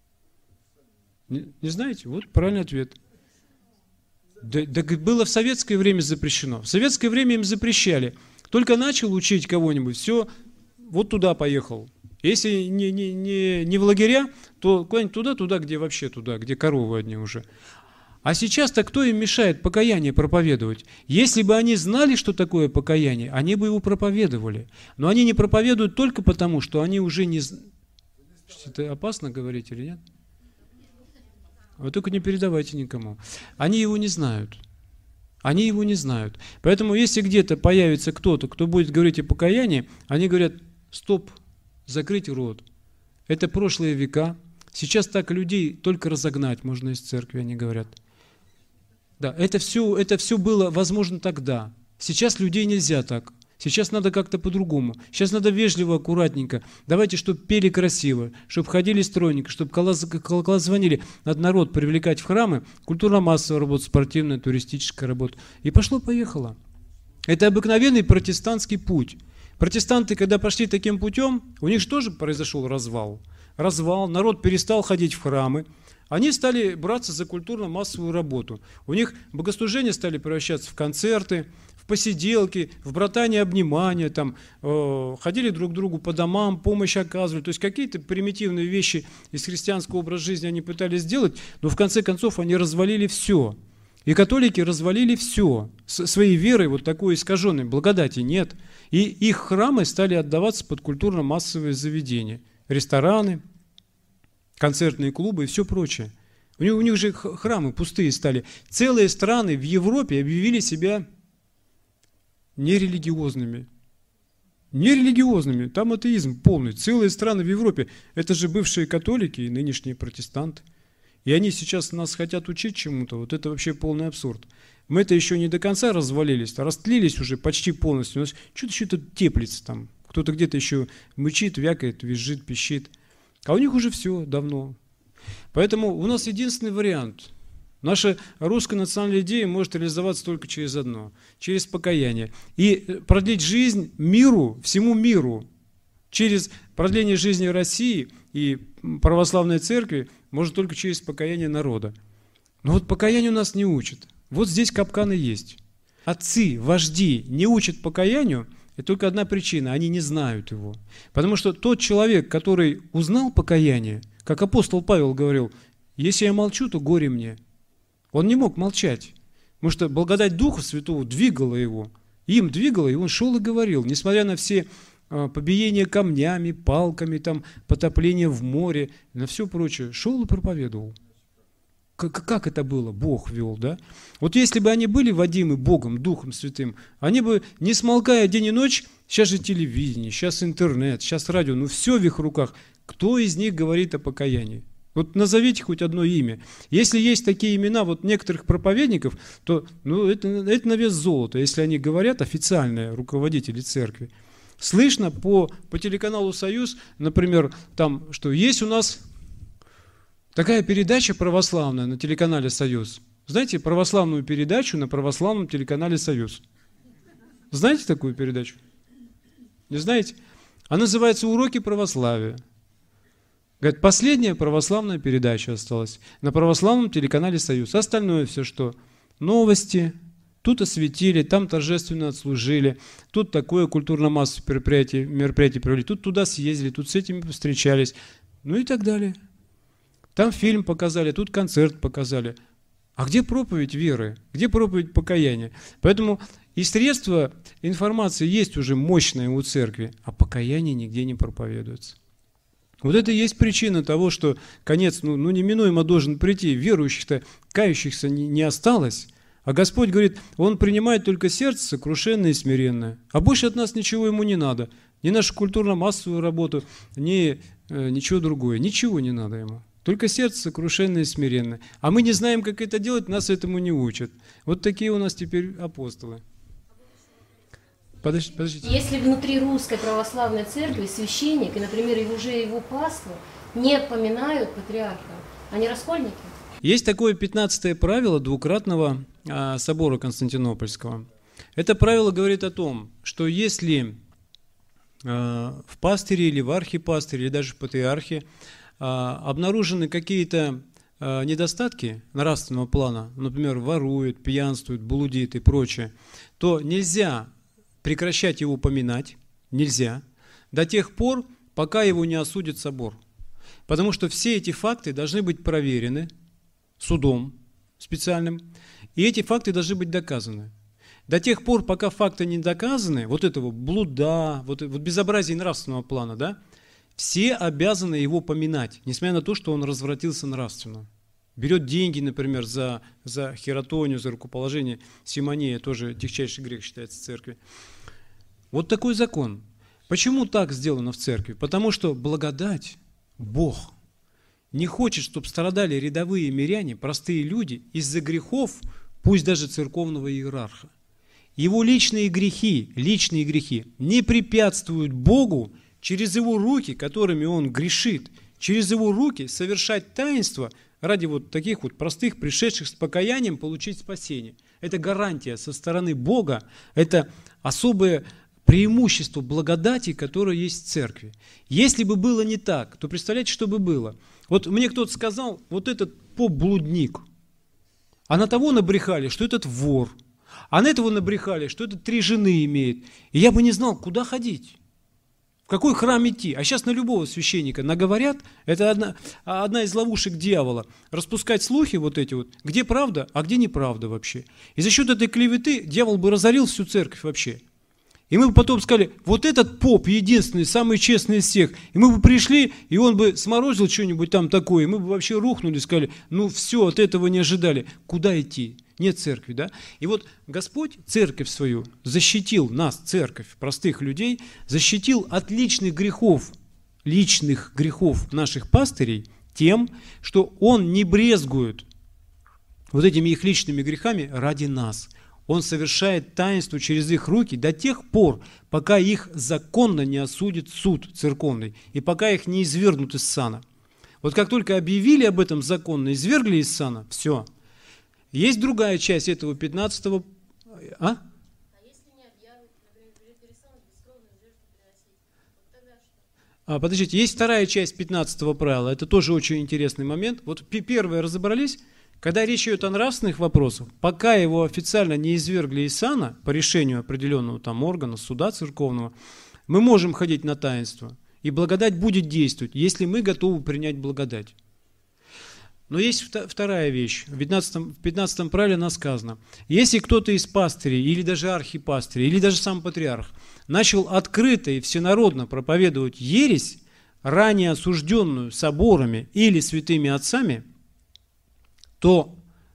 Не знаете? Вот правильный ответ. Да было в советское время запрещено. В советское время им запрещали. Только начал учить кого-нибудь, все, вот туда поехал. Если не в лагеря, то куда-нибудь туда, где вообще туда, где коровы одни уже. А сейчас-то кто им мешает покаяние проповедовать? Если бы они знали, что такое покаяние, они бы его проповедовали. Но они не проповедуют только потому, что они уже не знают. Это опасно говорить или нет? Вы только не передавайте никому. Они его не знают. Они его не знают. Поэтому если где-то появится кто-то, кто будет говорить о покаянии, они говорят, стоп, закрыть рот. Это прошлые века. Сейчас так людей только разогнать можно из церкви, они говорят. Да, это все было возможно тогда. Сейчас людей нельзя так. Сейчас надо как-то по-другому. Сейчас надо вежливо, аккуратненько. Давайте, чтобы пели красиво, чтобы ходили стройненько, чтобы колокола звонили. Надо народ привлекать в храмы, культурно-массовая работа, спортивная, туристическая работа. И пошло-поехало. Это обыкновенный протестантский путь. Протестанты, когда пошли таким путем, у них же тоже произошел развал. Народ перестал ходить в храмы. Они стали браться за культурно-массовую работу. У них богослужения стали превращаться в концерты, в посиделки, в братание, обнимания, там, ходили друг к другу по домам, помощь оказывали. То есть какие-то примитивные вещи из христианского образа жизни они пытались сделать, но в конце концов они развалили все. И католики развалили все. Своей верой вот такой искаженной, благодати нет. И их храмы стали отдаваться под культурно-массовые заведения. Рестораны, концертные клубы и все прочее. У них же храмы пустые стали. Целые страны в Европе объявили себя нерелигиозными. Нерелигиозными. Там атеизм полный. Целые страны в Европе. Это же бывшие католики и нынешние протестанты. И они сейчас нас хотят учить чему-то. Вот это вообще полный абсурд. Мы это еще не до конца развалились, растлились уже почти полностью. У нас что-то теплится там. Кто-то где-то еще мычит, вякает, визжит, пищит. А у них уже все давно. Поэтому у нас единственный вариант. Наша русская национальная идея может реализоваться только через одно. Через покаяние. И продлить жизнь миру, всему миру. Через продление жизни России и православной церкви может только через покаяние народа. Но вот покаяние у нас не учат. Вот здесь капканы есть. Отцы, вожди не учат покаянию. Это только одна причина – они не знают его. Потому что тот человек, который узнал покаяние, как апостол Павел говорил, если я молчу, то горе мне. Он не мог молчать, потому что благодать Духа Святого двигала его. Им двигала, и он шел и говорил, несмотря на все побиения камнями, палками, там, потопление в море, на все прочее, шел и проповедовал. Как это было? Бог вел, да? Вот если бы они были водимы Богом, Духом Святым, они бы, не смолкая день и ночь, сейчас же телевидение, сейчас интернет, сейчас радио, ну все в их руках. Кто из них говорит о покаянии? Вот назовите хоть одно имя. Если есть такие имена вот некоторых проповедников, то это на вес золота, если они говорят, официальные руководители церкви. Слышно по телеканалу «Союз», например, там, что есть у нас такая передача православная на телеканале «Союз». Знаете, православную передачу на православном телеканале «Союз». Знаете такую передачу? Не знаете? Она называется «Уроки православия». Говорят, последняя православная передача осталась на православном телеканале «Союз». Остальное все что? Новости. Тут осветили, там торжественно отслужили, тут такое культурно-массовое мероприятие провели, тут туда съездили, тут с этими встречались, ну и так далее. Там фильм показали, тут концерт показали. А где проповедь веры? Где проповедь покаяния? Поэтому и средства информации есть уже мощные у церкви, а покаяние нигде не проповедуется. Вот это и есть причина того, что конец неминуемо должен прийти. Верующих-то, кающихся не осталось. А Господь говорит, Он принимает только сердце сокрушенное и смиренное. А больше от нас ничего Ему не надо. Ни нашу культурно-массовую работу, ни ничего другое. Ничего не надо Ему. Только сердце сокрушенное и смиренное. А мы не знаем, как это делать, нас этому не учат. Вот такие у нас теперь апостолы. Подождите. Если внутри русской православной церкви священник и, например, его паства не поминают патриарха, они раскольники? Есть такое 15-е правило двукратного собора Константинопольского. Это правило говорит о том, что если в пастыре или в архипастыре, или даже в патриархе обнаружены какие-то недостатки нравственного плана, например, ворует, пьянствует, блудит и прочее, то нельзя прекращать его поминать, нельзя, до тех пор, пока его не осудит собор. Потому что все эти факты должны быть проверены судом специальным, и эти факты должны быть доказаны. До тех пор, пока факты не доказаны, вот этого блуда, вот безобразия нравственного плана, да, все обязаны его поминать, несмотря на то, что он развратился нравственно. Берет деньги, например, за хератонию, за рукоположение, симония, тоже тягчайший грех считается в церкви. Вот такой закон. Почему так сделано в церкви? Потому что благодать, Бог, не хочет, чтобы страдали рядовые миряне, простые люди, из-за грехов, пусть даже церковного иерарха. его личные грехи не препятствуют Богу через его руки, которыми он грешит, через его руки совершать таинство ради вот таких вот простых, пришедших с покаянием, получить спасение. Это гарантия со стороны Бога, это особое преимущество благодати, которое есть в церкви. Если бы было не так, то представляете, что бы было? Вот мне кто-то сказал, вот этот поп-блудник, а на того набрехали, что этот вор, а на этого набрехали, что этот 3 жены имеет. И я бы не знал, куда ходить, в какой храм идти. А сейчас на любого священника наговорят, это одна из ловушек дьявола, распускать слухи вот эти вот, где правда, а где неправда вообще. И за счет этой клеветы дьявол бы разорил всю церковь вообще. И мы бы потом сказали, вот этот поп единственный, самый честный из всех. И мы бы пришли, и он бы сморозил что-нибудь там такое, и мы бы вообще рухнули, сказали, ну все, от этого не ожидали. Куда идти? Нет церкви, да? И вот Господь церковь свою защитил, нас, церковь, простых людей, защитил от личных грехов наших пастырей тем, что Он не брезгует вот этими их личными грехами ради нас. Он совершает таинство через их руки до тех пор, пока их законно не осудит суд церковный, и пока их не извергнут из сана. Вот как только объявили об этом законно, извергли из сана, все. Есть другая часть этого 15-го... А? Подождите, есть вторая часть 15-го правила, это тоже очень интересный момент. Вот первое разобрались. Когда речь идет о нравственных вопросах, пока его официально не извергли из сана по решению определенного там органа, суда церковного, мы можем ходить на таинство, и благодать будет действовать, если мы готовы принять благодать. Но есть вторая вещь. В 15 правиле сказано, если кто-то из пастырей, или даже архипастырей, или даже сам патриарх, начал открыто и всенародно проповедовать ересь, ранее осужденную соборами или святыми отцами, то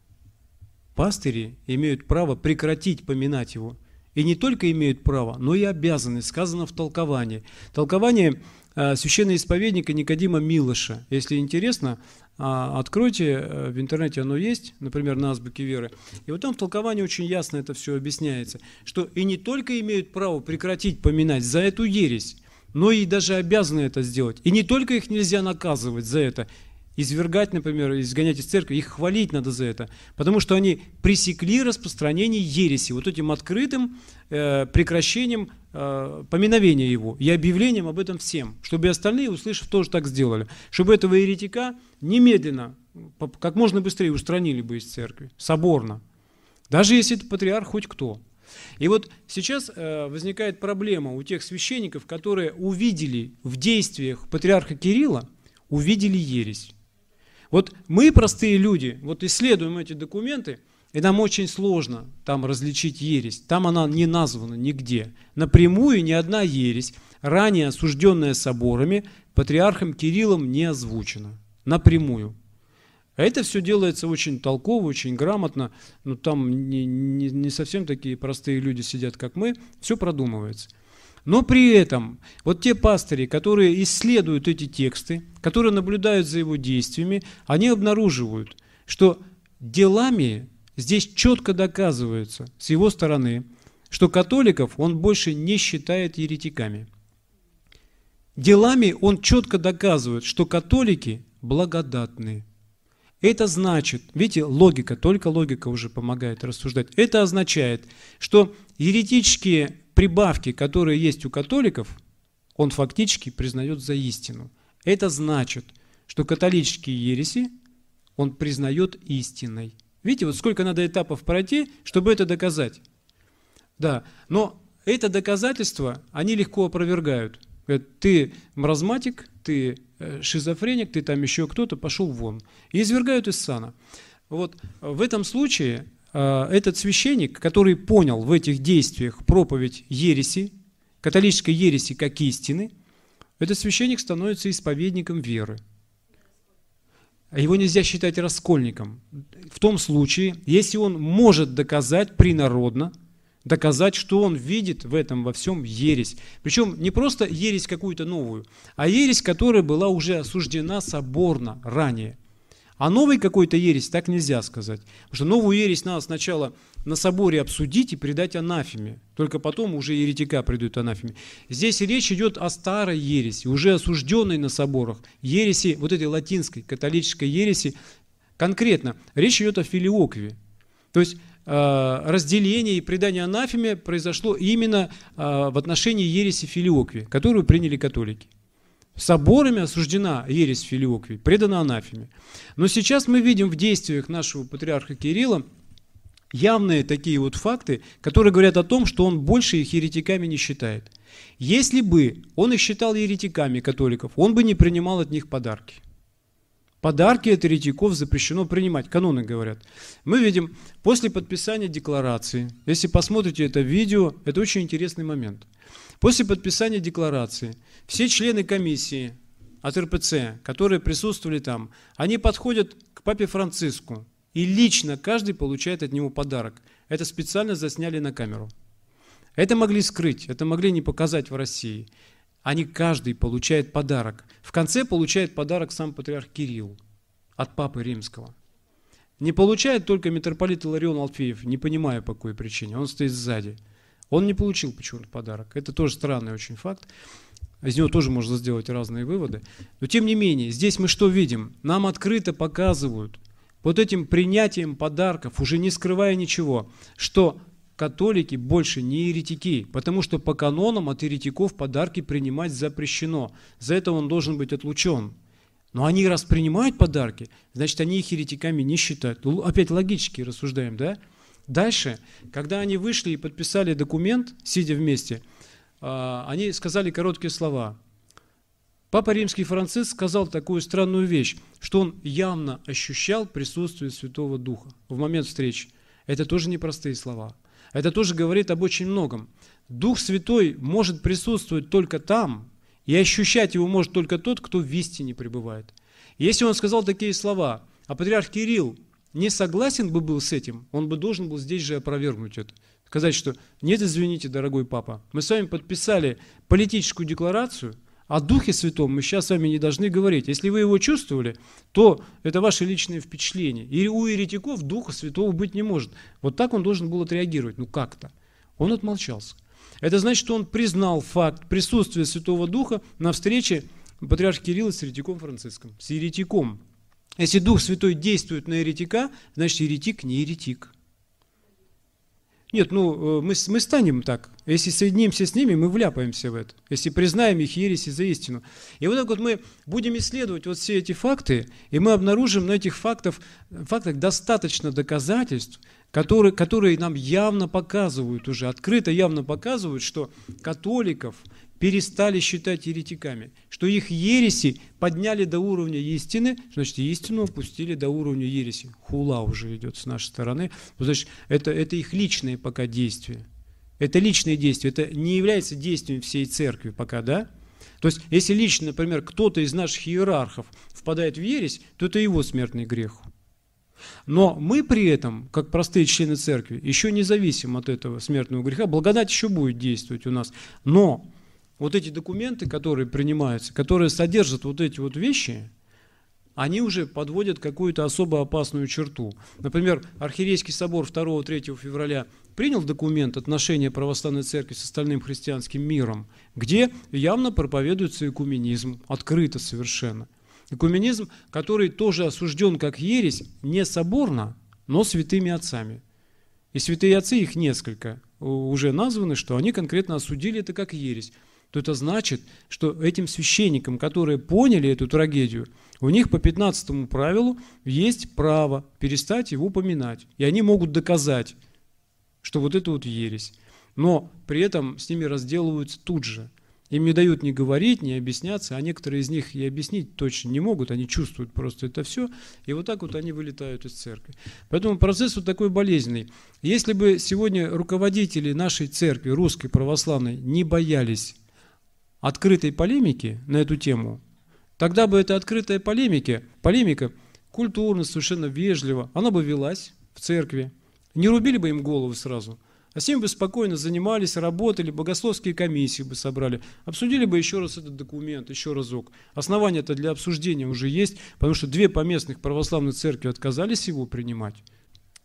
пастыри имеют право прекратить поминать его. И не только имеют право, но и обязаны, сказано в толковании. Толкование священного исповедника Никодима Милоша. Если интересно, откройте, в интернете оно есть, например, на Азбуке Веры. И вот там в толковании очень ясно это все объясняется, что и не только имеют право прекратить поминать за эту ересь, но и даже обязаны это сделать. И не только их нельзя наказывать за это, извергать, например, изгонять из церкви, их хвалить надо за это, потому что они пресекли распространение ереси вот этим открытым прекращением поминовения его и объявлением об этом всем, чтобы и остальные, услышав, тоже так сделали, чтобы этого еретика немедленно, как можно быстрее устранили бы из церкви, соборно, даже если это патриарх хоть кто. И вот сейчас возникает проблема у тех священников, которые увидели в действиях патриарха Кирилла, увидели ересь. Вот мы, простые люди, вот исследуем эти документы, и нам очень сложно там различить ересь. Там она не названа нигде. Напрямую ни одна ересь, ранее осужденная соборами, патриархом Кириллом не озвучена. Напрямую. Это все делается очень толково, очень грамотно, но там не совсем такие простые люди сидят, как мы, все продумывается. Но при этом вот те пастыри, которые исследуют эти тексты, которые наблюдают за его действиями, они обнаруживают, что делами здесь четко доказывается с его стороны, что католиков он больше не считает еретиками. Делами он четко доказывает, что католики благодатные. Это значит, видите, логика, только логика уже помогает рассуждать. Это означает, что еретические прибавки, которые есть у католиков, он фактически признает за истину. Это значит, что католические ереси он признает истиной. Видите, вот сколько надо этапов пройти, чтобы это доказать. Да, но это доказательство они легко опровергают. Говорят, ты маразматик, ты шизофреник, ты там еще кто-то, пошел вон. И извергают из сана. Вот в этом случае этот священник, который понял в этих действиях проповедь ереси, католической ереси как истины, этот священник становится исповедником веры. Его нельзя считать раскольником. В том случае, если он может доказать принародно, доказать, что он видит в этом во всем ересь. Причем не просто ересь какую-то новую, а ересь, которая была уже осуждена соборно ранее. А новой какой-то ересь так нельзя сказать. Потому что новую ересь надо сначала на соборе обсудить и предать анафеме. Только потом уже еретика предают анафеме. Здесь речь идет о старой ереси, уже осужденной на соборах, ереси, вот этой латинской, католической ереси. Конкретно речь идет о филиоквии. То есть разделение и предание анафеме произошло именно в отношении ереси филиоквии, которую приняли католики. Соборами осуждена ересь филиоквии, предана анафеме. Но сейчас мы видим в действиях нашего патриарха Кирилла явные такие вот факты, которые говорят о том, что он больше их еретиками не считает. Если бы он их считал еретиками, католиков, он бы не принимал от них подарки. Подарки от еретиков запрещено принимать, каноны говорят. Мы видим, после подписания декларации, если посмотрите это видео, это очень интересный момент. После подписания декларации все члены комиссии от РПЦ, которые присутствовали там, они подходят к папе Франциску, и лично каждый получает от него подарок. Это специально засняли на камеру. Это могли скрыть, это могли не показать в России. Они каждый получает подарок. В конце получает подарок сам патриарх Кирилл от папы римского. Не получает только митрополит Иларион Алфеев, не понимая по какой причине. Он стоит сзади. Он не получил почему-то подарок. Это тоже странный очень факт. Из него тоже можно сделать разные выводы. Но тем не менее, здесь мы что видим? Нам открыто показывают вот этим принятием подарков, уже не скрывая ничего, что католики больше не еретики, потому что по канонам от еретиков подарки принимать запрещено. За это он должен быть отлучен. Но они раз принимают подарки, значит, они их еретиками не считают. Опять логически рассуждаем, да? Дальше, когда они вышли и подписали документ, сидя вместе, они сказали короткие слова. Папа Римский Франциск сказал такую странную вещь, что он явно ощущал присутствие Святого Духа в момент встречи. Это тоже непростые слова. Это тоже говорит об очень многом. Дух Святой может присутствовать только там, и ощущать его может только тот, кто в истине пребывает. Если он сказал такие слова, а патриарх Кирилл не согласен бы был с этим, он бы должен был здесь же опровергнуть это. Сказать, что нет, извините, дорогой папа, мы с вами подписали политическую декларацию, о Духе Святом мы сейчас с вами не должны говорить. Если вы его чувствовали, то это ваши личные впечатления. И у еретиков Духа Святого быть не может. Вот так он должен был отреагировать, ну как-то. Он отмолчался. Это значит, что он признал факт присутствия Святого Духа на встрече патриарха Кирилла с еретиком Франциском. С еретиком. Если Дух Святой действует на еретика, значит еретик не еретик. Нет, мы станем так. Если соединимся с ними, мы вляпаемся в это. Если признаем их ереси за истину. И вот так вот мы будем исследовать вот все эти факты, и мы обнаружим на этих фактах достаточно доказательств, которые нам явно показывают уже, открыто явно показывают, что католиков перестали считать еретиками, что их ереси подняли до уровня истины, значит, истину опустили до уровня ереси. Хула уже идет с нашей стороны. Значит, это их личные пока действия. Это личные действия, это не является действием всей церкви пока, да? То есть, если лично, например, кто-то из наших иерархов впадает в ересь, то это его смертный грех. Но мы при этом, как простые члены церкви, еще не зависим от этого смертного греха. Благодать еще будет действовать у нас. Но вот эти документы, которые принимаются, которые содержат вот эти вот вещи, они уже подводят какую-то особо опасную черту. Например, Архиерейский собор 2-3 февраля принял документ отношения православной церкви с остальным христианским миром, где явно проповедуется экуменизм, открыто совершенно. Экуменизм, который тоже осужден как ересь, не соборно, но святыми отцами. И святые отцы, их несколько, уже названы, что они конкретно осудили это как ересь. То это значит, что этим священникам, которые поняли эту трагедию, у них по 15 правилу есть право перестать его поминать. И они могут доказать, что вот это вот ересь. Но при этом с ними разделываются тут же. Им не дают ни говорить, ни объясняться, а некоторые из них и объяснить точно не могут, они чувствуют просто это все, и вот так вот они вылетают из церкви. Поэтому процесс вот такой болезненный. Если бы сегодня руководители нашей церкви, русской православной, не боялись открытой полемики на эту тему, тогда бы эта открытая полемика культурно, совершенно вежливо, она бы велась в церкви. Не рубили бы им голову сразу, а с ним бы спокойно занимались, работали, богословские комиссии бы собрали, обсудили бы еще раз этот документ, еще разок. Основания-то для обсуждения уже есть, потому что 2 поместных православных церкви отказались его принимать.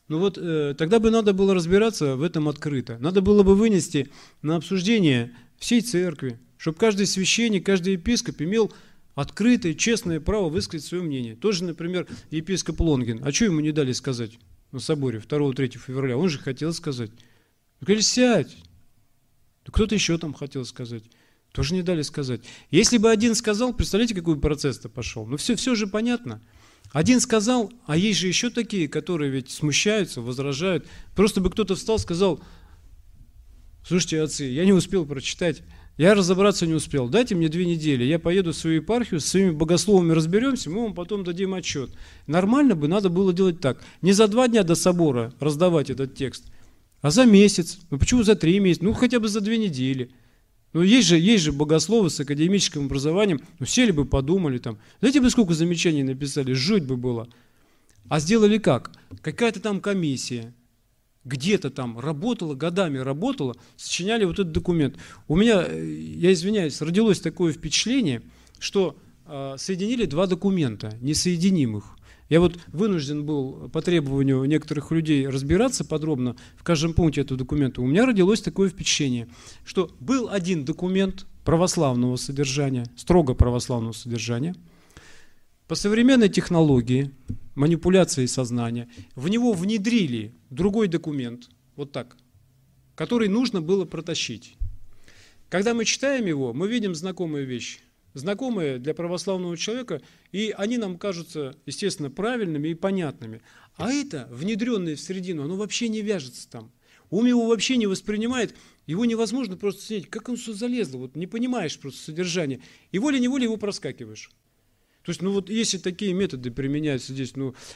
Ну вот тогда бы надо было разбираться в этом открыто. Надо было бы вынести на обсуждение всей церкви, чтобы каждый священник, каждый епископ имел открытое, честное право высказать свое мнение. Тоже, например, епископ Лонгин. А что ему не дали сказать на соборе 2-3 февраля? Он же хотел сказать. Говорили, сядь. Кто-то еще там хотел сказать. Тоже не дали сказать. Если бы один сказал, представляете, какой процесс-то пошел? Ну все же понятно. Один сказал, а есть же еще такие, которые ведь смущаются, возражают. Просто бы кто-то встал, сказал, слушайте, отцы, я не успел прочитать, я разобраться не успел, дайте мне 2 недели, я поеду в свою епархию, с своими богословами разберемся, мы вам потом дадим отчет. Нормально бы надо было делать так. Не за 2 дня до собора раздавать этот текст, а за месяц. Ну почему за 3 месяца? Ну хотя бы за 2 недели. Ну, есть же богословы с академическим образованием, ну, сели бы, подумали там. Знаете бы, сколько замечаний написали, жуть бы было. А сделали как? Какая-то там комиссия, где-то там работала, годами работала, сочиняли вот этот документ. У меня, я извиняюсь, родилось такое впечатление, что соединили 2 документа, несоединимых. Я вот вынужден был по требованию некоторых людей разбираться подробно в каждом пункте этого документа. У меня родилось такое впечатление, что был один документ православного содержания, строго православного содержания, по современной технологии, манипуляции сознания, в него внедрили другой документ, вот так, который нужно было протащить. Когда мы читаем его, мы видим знакомые вещи. Знакомые для православного человека, и они нам кажутся, естественно, правильными и понятными. А это, внедренное в середину, оно вообще не вяжется там. Ум его вообще не воспринимает, его невозможно просто снять. Как он сюда залезло, вот не понимаешь просто содержание. И волей-неволей его проскакиваешь. То есть, ну вот если такие методы применяются здесь,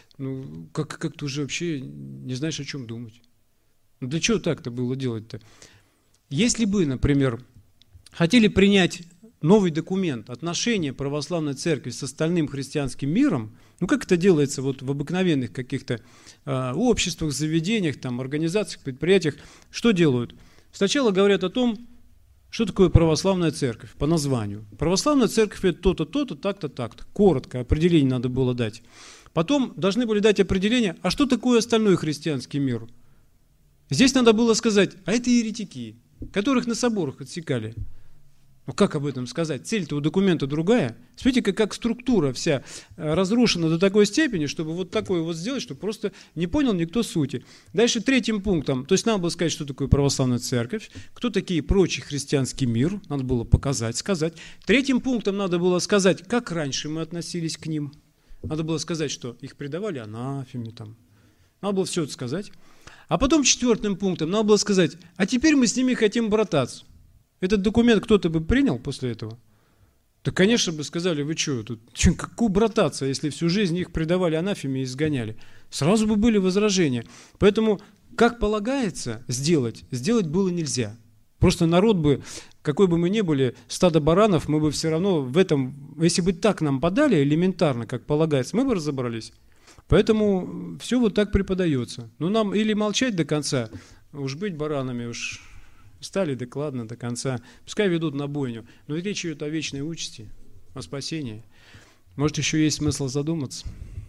как-то уже вообще не знаешь, о чем думать. Ну для чего так-то было делать-то? Если бы, например, хотели принять новый документ отношения православной церкви с остальным христианским миром, ну как это делается вот в обыкновенных каких-то обществах, заведениях, там, организациях, предприятиях, что делают? Сначала говорят о том, что такое православная церковь по названию. Православная церковь это то-то, то-то, так-то, так-то. Коротко определение надо было дать. Потом должны были дать определение, а что такое остальной христианский мир? Здесь надо было сказать, а это еретики, которых на соборах отсекали. Ну как об этом сказать? Цель-то у документа другая. Смотрите, как структура вся разрушена до такой степени, чтобы вот такое вот сделать, чтобы просто не понял никто сути. Дальше 3-м пунктом, то есть надо было сказать, что такое православная церковь, кто такие прочий христианский мир, надо было показать, сказать. 3-м пунктом надо было сказать, как раньше мы относились к ним. Надо было сказать, что их предавали анафеме там. Надо было все это сказать. А потом 4-м пунктом надо было сказать, а теперь мы с ними хотим брататься. Этот документ кто-то бы принял после этого? Да, конечно, бы сказали, вы что, тут какую брататься, если всю жизнь их предавали анафеме и изгоняли? Сразу бы были возражения. Поэтому, как полагается сделать было нельзя. Просто народ бы, какой бы мы ни были, стадо баранов, мы бы все равно в этом, если бы так нам подали элементарно, как полагается, мы бы разобрались. Поэтому все вот так преподается. Ну, нам или молчать до конца, уж быть баранами, уж... Стали, так ладно, до конца. Пускай ведут на бойню. Но речь идет о вечной участи, о спасении. Может, еще есть смысл задуматься.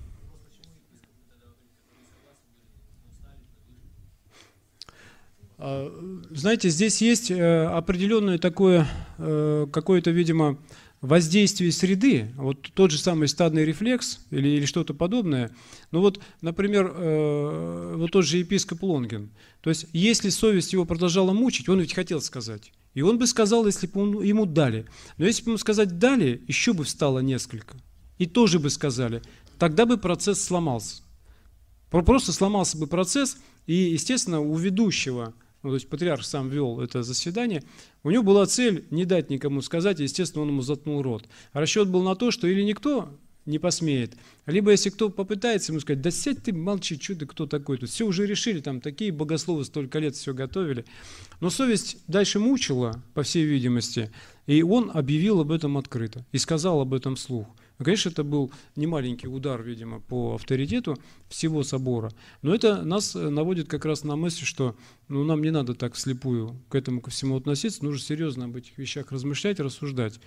Знаете, здесь есть определенное такое, какое-то, видимо, воздействие среды, вот тот же самый стадный рефлекс или что-то подобное. Ну вот, например, вот тот же епископ Лонгин. То есть, если совесть его продолжала мучить, он ведь хотел сказать. И он бы сказал, если бы ему дали. Но если бы ему сказать дали, еще бы встало несколько. И тоже бы сказали. Тогда бы процесс сломался. Просто сломался бы процесс, и, естественно, у ведущего, ну, то есть патриарх сам вел это заседание, у него была цель не дать никому сказать, и, естественно, он ему заткнул рот. А расчет был на то, что или никто не посмеет, либо если кто попытается ему сказать, да сядь ты, молчи, что ты, кто такой, тут все уже решили, там такие богословы столько лет все готовили. Но совесть дальше мучила, по всей видимости, и он объявил об этом открыто и сказал об этом вслух. Конечно, это был немаленький удар, видимо, по авторитету всего собора, но это нас наводит как раз на мысль, что нам не надо так вслепую к этому ко всему относиться, нужно серьезно об этих вещах размышлять, рассуждать.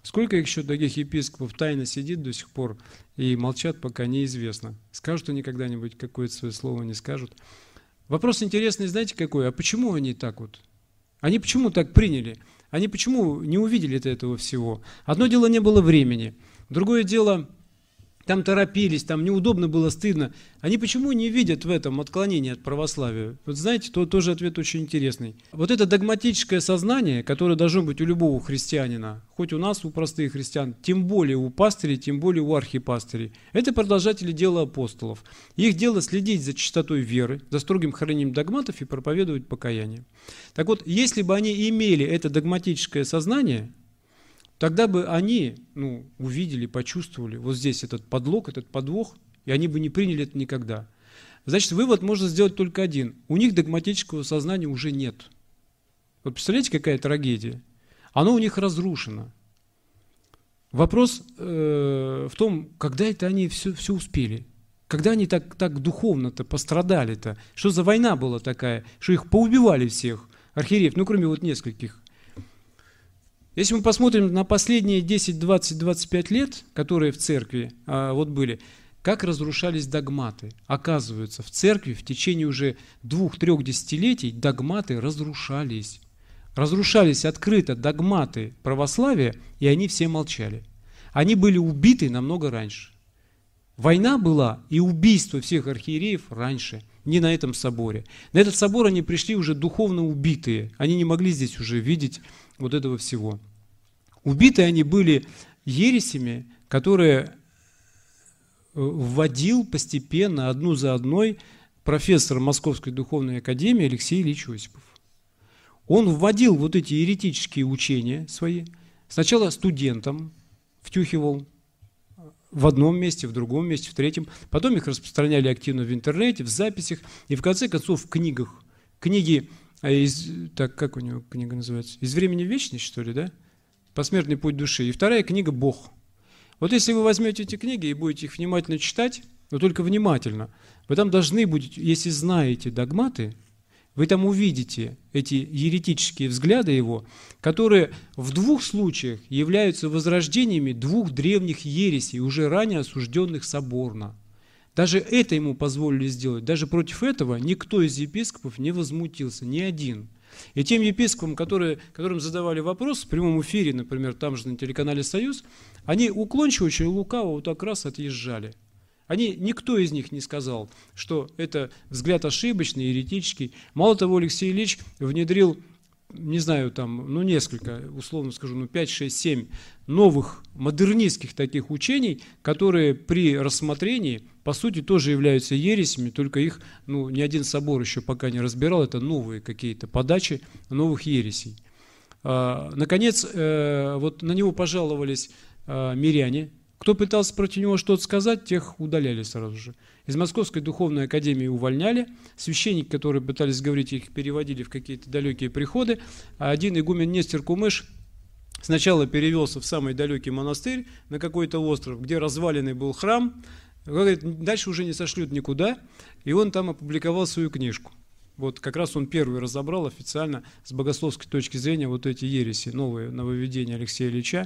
Сколько еще таких епископов тайно сидит до сих пор и молчат, пока неизвестно. Скажут они когда-нибудь какое-то свое слово, не скажут. Вопрос интересный, знаете, какой? А почему они так вот? Они почему так приняли? Они почему не увидели этого всего? Одно дело, не было времени. Другое дело, там торопились, там неудобно было, стыдно. Они почему не видят в этом отклонение от православия? Вот знаете, тоже ответ очень интересный. Вот это догматическое сознание, которое должно быть у любого христианина, хоть у нас, у простых христиан, тем более у пастырей, тем более у архипастырей, это продолжатели дела апостолов. Их дело следить за чистотой веры, за строгим хранением догматов и проповедовать покаяние. Так вот, если бы они имели это догматическое сознание, тогда бы они увидели, почувствовали вот здесь этот подлог, этот подвох, и они бы не приняли это никогда. Значит, вывод можно сделать только один. У них догматического сознания уже нет. Вот представляете, какая трагедия? Оно у них разрушено. Вопрос в том, когда это они все успели. Когда они так духовно-то пострадали-то? Что за война была такая, что их поубивали всех, архиереев, кроме вот нескольких. Если мы посмотрим на последние 10, 20, 25 лет, которые в церкви были, как разрушались догматы. Оказывается, в церкви в течение уже 2-3 десятилетий догматы разрушались. Разрушались открыто догматы православия, и они все молчали. Они были убиты намного раньше. Война была и убийство всех архиереев раньше, не на этом соборе. На этот собор они пришли уже духовно убитые. Они не могли здесь уже видеть вот этого всего. Убиты они были ересями, которые вводил постепенно, одну за одной, профессор Московской духовной академии Алексей Ильич Осипов. Он вводил вот эти еретические учения свои, сначала студентам втюхивал в одном месте, в другом месте, в третьем, потом их распространяли активно в интернете, в записях, и в конце концов в книгах. Книги, как у него книга называется? «Из времени в вечность», что ли, да? «Посмертный путь души». И вторая книга «Бог». Вот если вы возьмете эти книги и будете их внимательно читать, но только внимательно, вы там должны будете, если знаете догматы, вы там увидите эти еретические взгляды его, которые в 2 случаях являются возрождениями 2 древних ересей, уже ранее осужденных соборно. Даже это ему позволили сделать. Даже против этого никто из епископов не возмутился, ни один. И тем епископам, которым задавали вопрос в прямом эфире, например, там же на телеканале «Союз», они уклончиво, очень лукаво вот так раз отъезжали. Никто из них не сказал, что это взгляд ошибочный, еретический. Мало того, Алексей Ильич внедрил, не знаю, несколько, условно скажу, 5, 6, 7 новых модернистских таких учений, которые при рассмотрении, по сути, тоже являются ересями, только их, ни один собор еще пока не разбирал, это новые какие-то подачи новых ересей. Наконец, вот на него пожаловались миряне. Кто пытался против него что-то сказать, тех удаляли сразу же. Из Московской духовной академии увольняли. Священники, которые пытались говорить, их переводили в какие-то далекие приходы. А один игумен Нестор Кумыш сначала перевелся в самый далекий монастырь на какой-то остров, где разваленный был храм. Говорит, дальше уже не сошлют никуда. И он там опубликовал свою книжку. Вот как раз он первый разобрал официально с богословской точки зрения вот эти ереси, новые нововведения Алексея Ильича.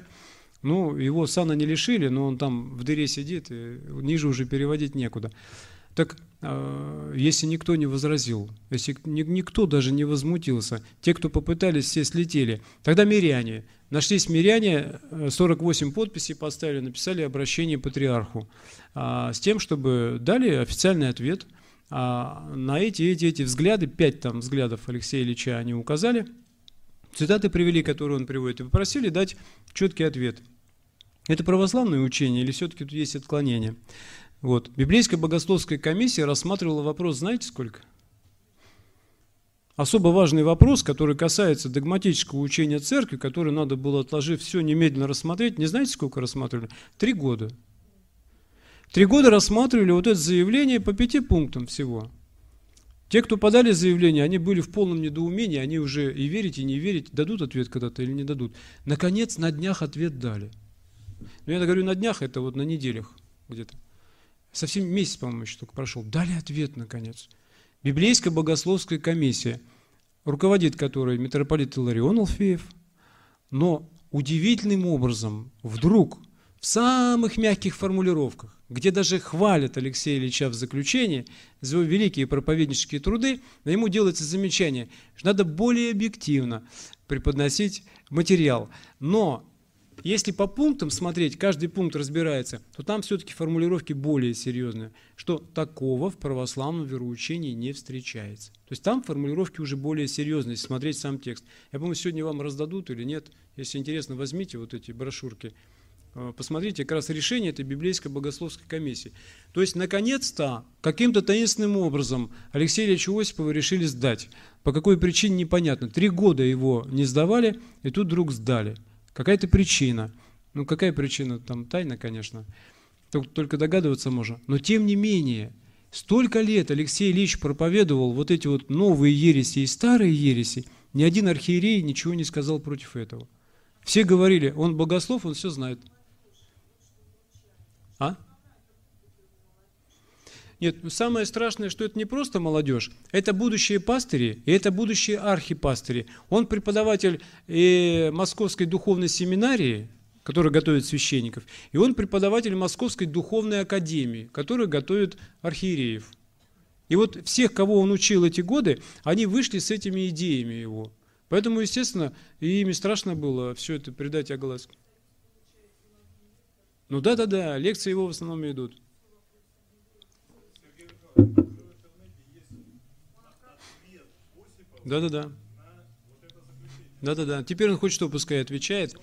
Его сана не лишили, но он там в дыре сидит, и ниже уже переводить некуда. Так, если никто не возразил, если никто даже не возмутился, те, кто попытались, все слетели, тогда миряне. Нашлись миряне, 48 подписей поставили, написали обращение патриарху с тем, чтобы дали официальный ответ на эти взгляды, 5 взглядов Алексея Ильича они указали, цитаты привели, которые он приводит, и попросили дать четкий ответ. Это православное учение или все-таки тут есть отклонение? Вот. Библейская богословская комиссия рассматривала вопрос, знаете сколько? Особо важный вопрос, который касается догматического учения церкви, который надо было, отложив все, немедленно рассмотреть. Не знаете, сколько рассматривали? 3 года. 3 года рассматривали вот это заявление по 5 пунктам всего. Те, кто подали заявление, они были в полном недоумении, они уже и верить, и не верить, дадут ответ когда-то или не дадут. Наконец, на днях ответ дали. Но я говорю на днях, это вот на неделях где-то. Совсем месяц, по-моему, еще только прошел. Дали ответ, наконец. Библейская богословская комиссия, руководит которой митрополит Иларион Алфеев, но удивительным образом вдруг в самых мягких формулировках, где даже хвалят Алексея Ильича в заключении за его великие проповеднические труды, ему делается замечание, что надо более объективно преподносить материал. Но если по пунктам смотреть, каждый пункт разбирается, то там все-таки формулировки более серьезные, что такого в православном вероучении не встречается. То есть там формулировки уже более серьезные, если смотреть сам текст. Я помню, сегодня вам раздадут или нет. Если интересно, возьмите вот эти брошюрки. Посмотрите, как раз решение этой библейской богословской комиссии. То есть, наконец-то, каким-то таинственным образом Алексея Ильича Осипова решили сдать. По какой причине, непонятно. 3 года его не сдавали, и тут вдруг сдали. Какая-то причина. Ну, какая причина? Там тайна, конечно. Только догадываться можно. Но, тем не менее, столько лет Алексей Ильич проповедовал вот эти вот новые ереси и старые ереси, ни один архиерей ничего не сказал против этого. Все говорили, он богослов, он все знает. А? Нет, самое страшное, что это не просто молодежь, это будущие пастыри, и это будущие архипастыри. Он преподаватель Московской духовной семинарии, которая готовит священников, и он преподаватель Московской духовной академии, которая готовит архиереев. И вот всех, кого он учил эти годы, они вышли с этими идеями его. Поэтому, естественно, и ими страшно было все это придать огласке. Ну да, лекции его в основном идут. Да. Теперь он хоть что пускай отвечает.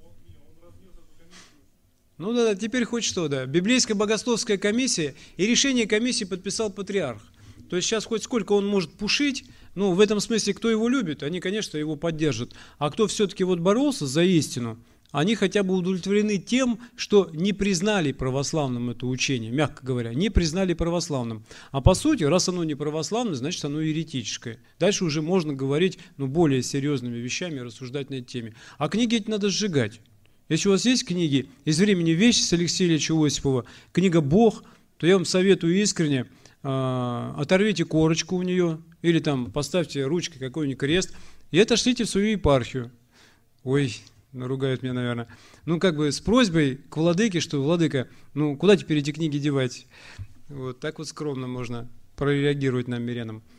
Ну да, теперь хоть что, да. Библейская богословская комиссия, и решение комиссии подписал патриарх. То есть сейчас хоть сколько он может пушить, ну в этом смысле, кто его любит, они, конечно, его поддержат. А кто все-таки вот боролся за истину, они хотя бы удовлетворены тем, что не признали православным это учение, мягко говоря, не признали православным. А по сути, раз оно не православное, значит оно еретическое. Дальше уже можно говорить более серьезными вещами, рассуждать на этой теме. А книги эти надо сжигать. Если у вас есть книги из времени «Вещи» с Алексея Ильича Осипова, книга «Бог», то я вам советую искренне, оторвите корочку у нее, или там поставьте ручкой какой-нибудь крест, и отошлите в свою епархию. Ой, наругают меня, наверное. Ну, как бы с просьбой к владыке, что, владыка, ну, куда теперь эти книги девать? Вот так вот скромно можно прореагировать нам, мирянам.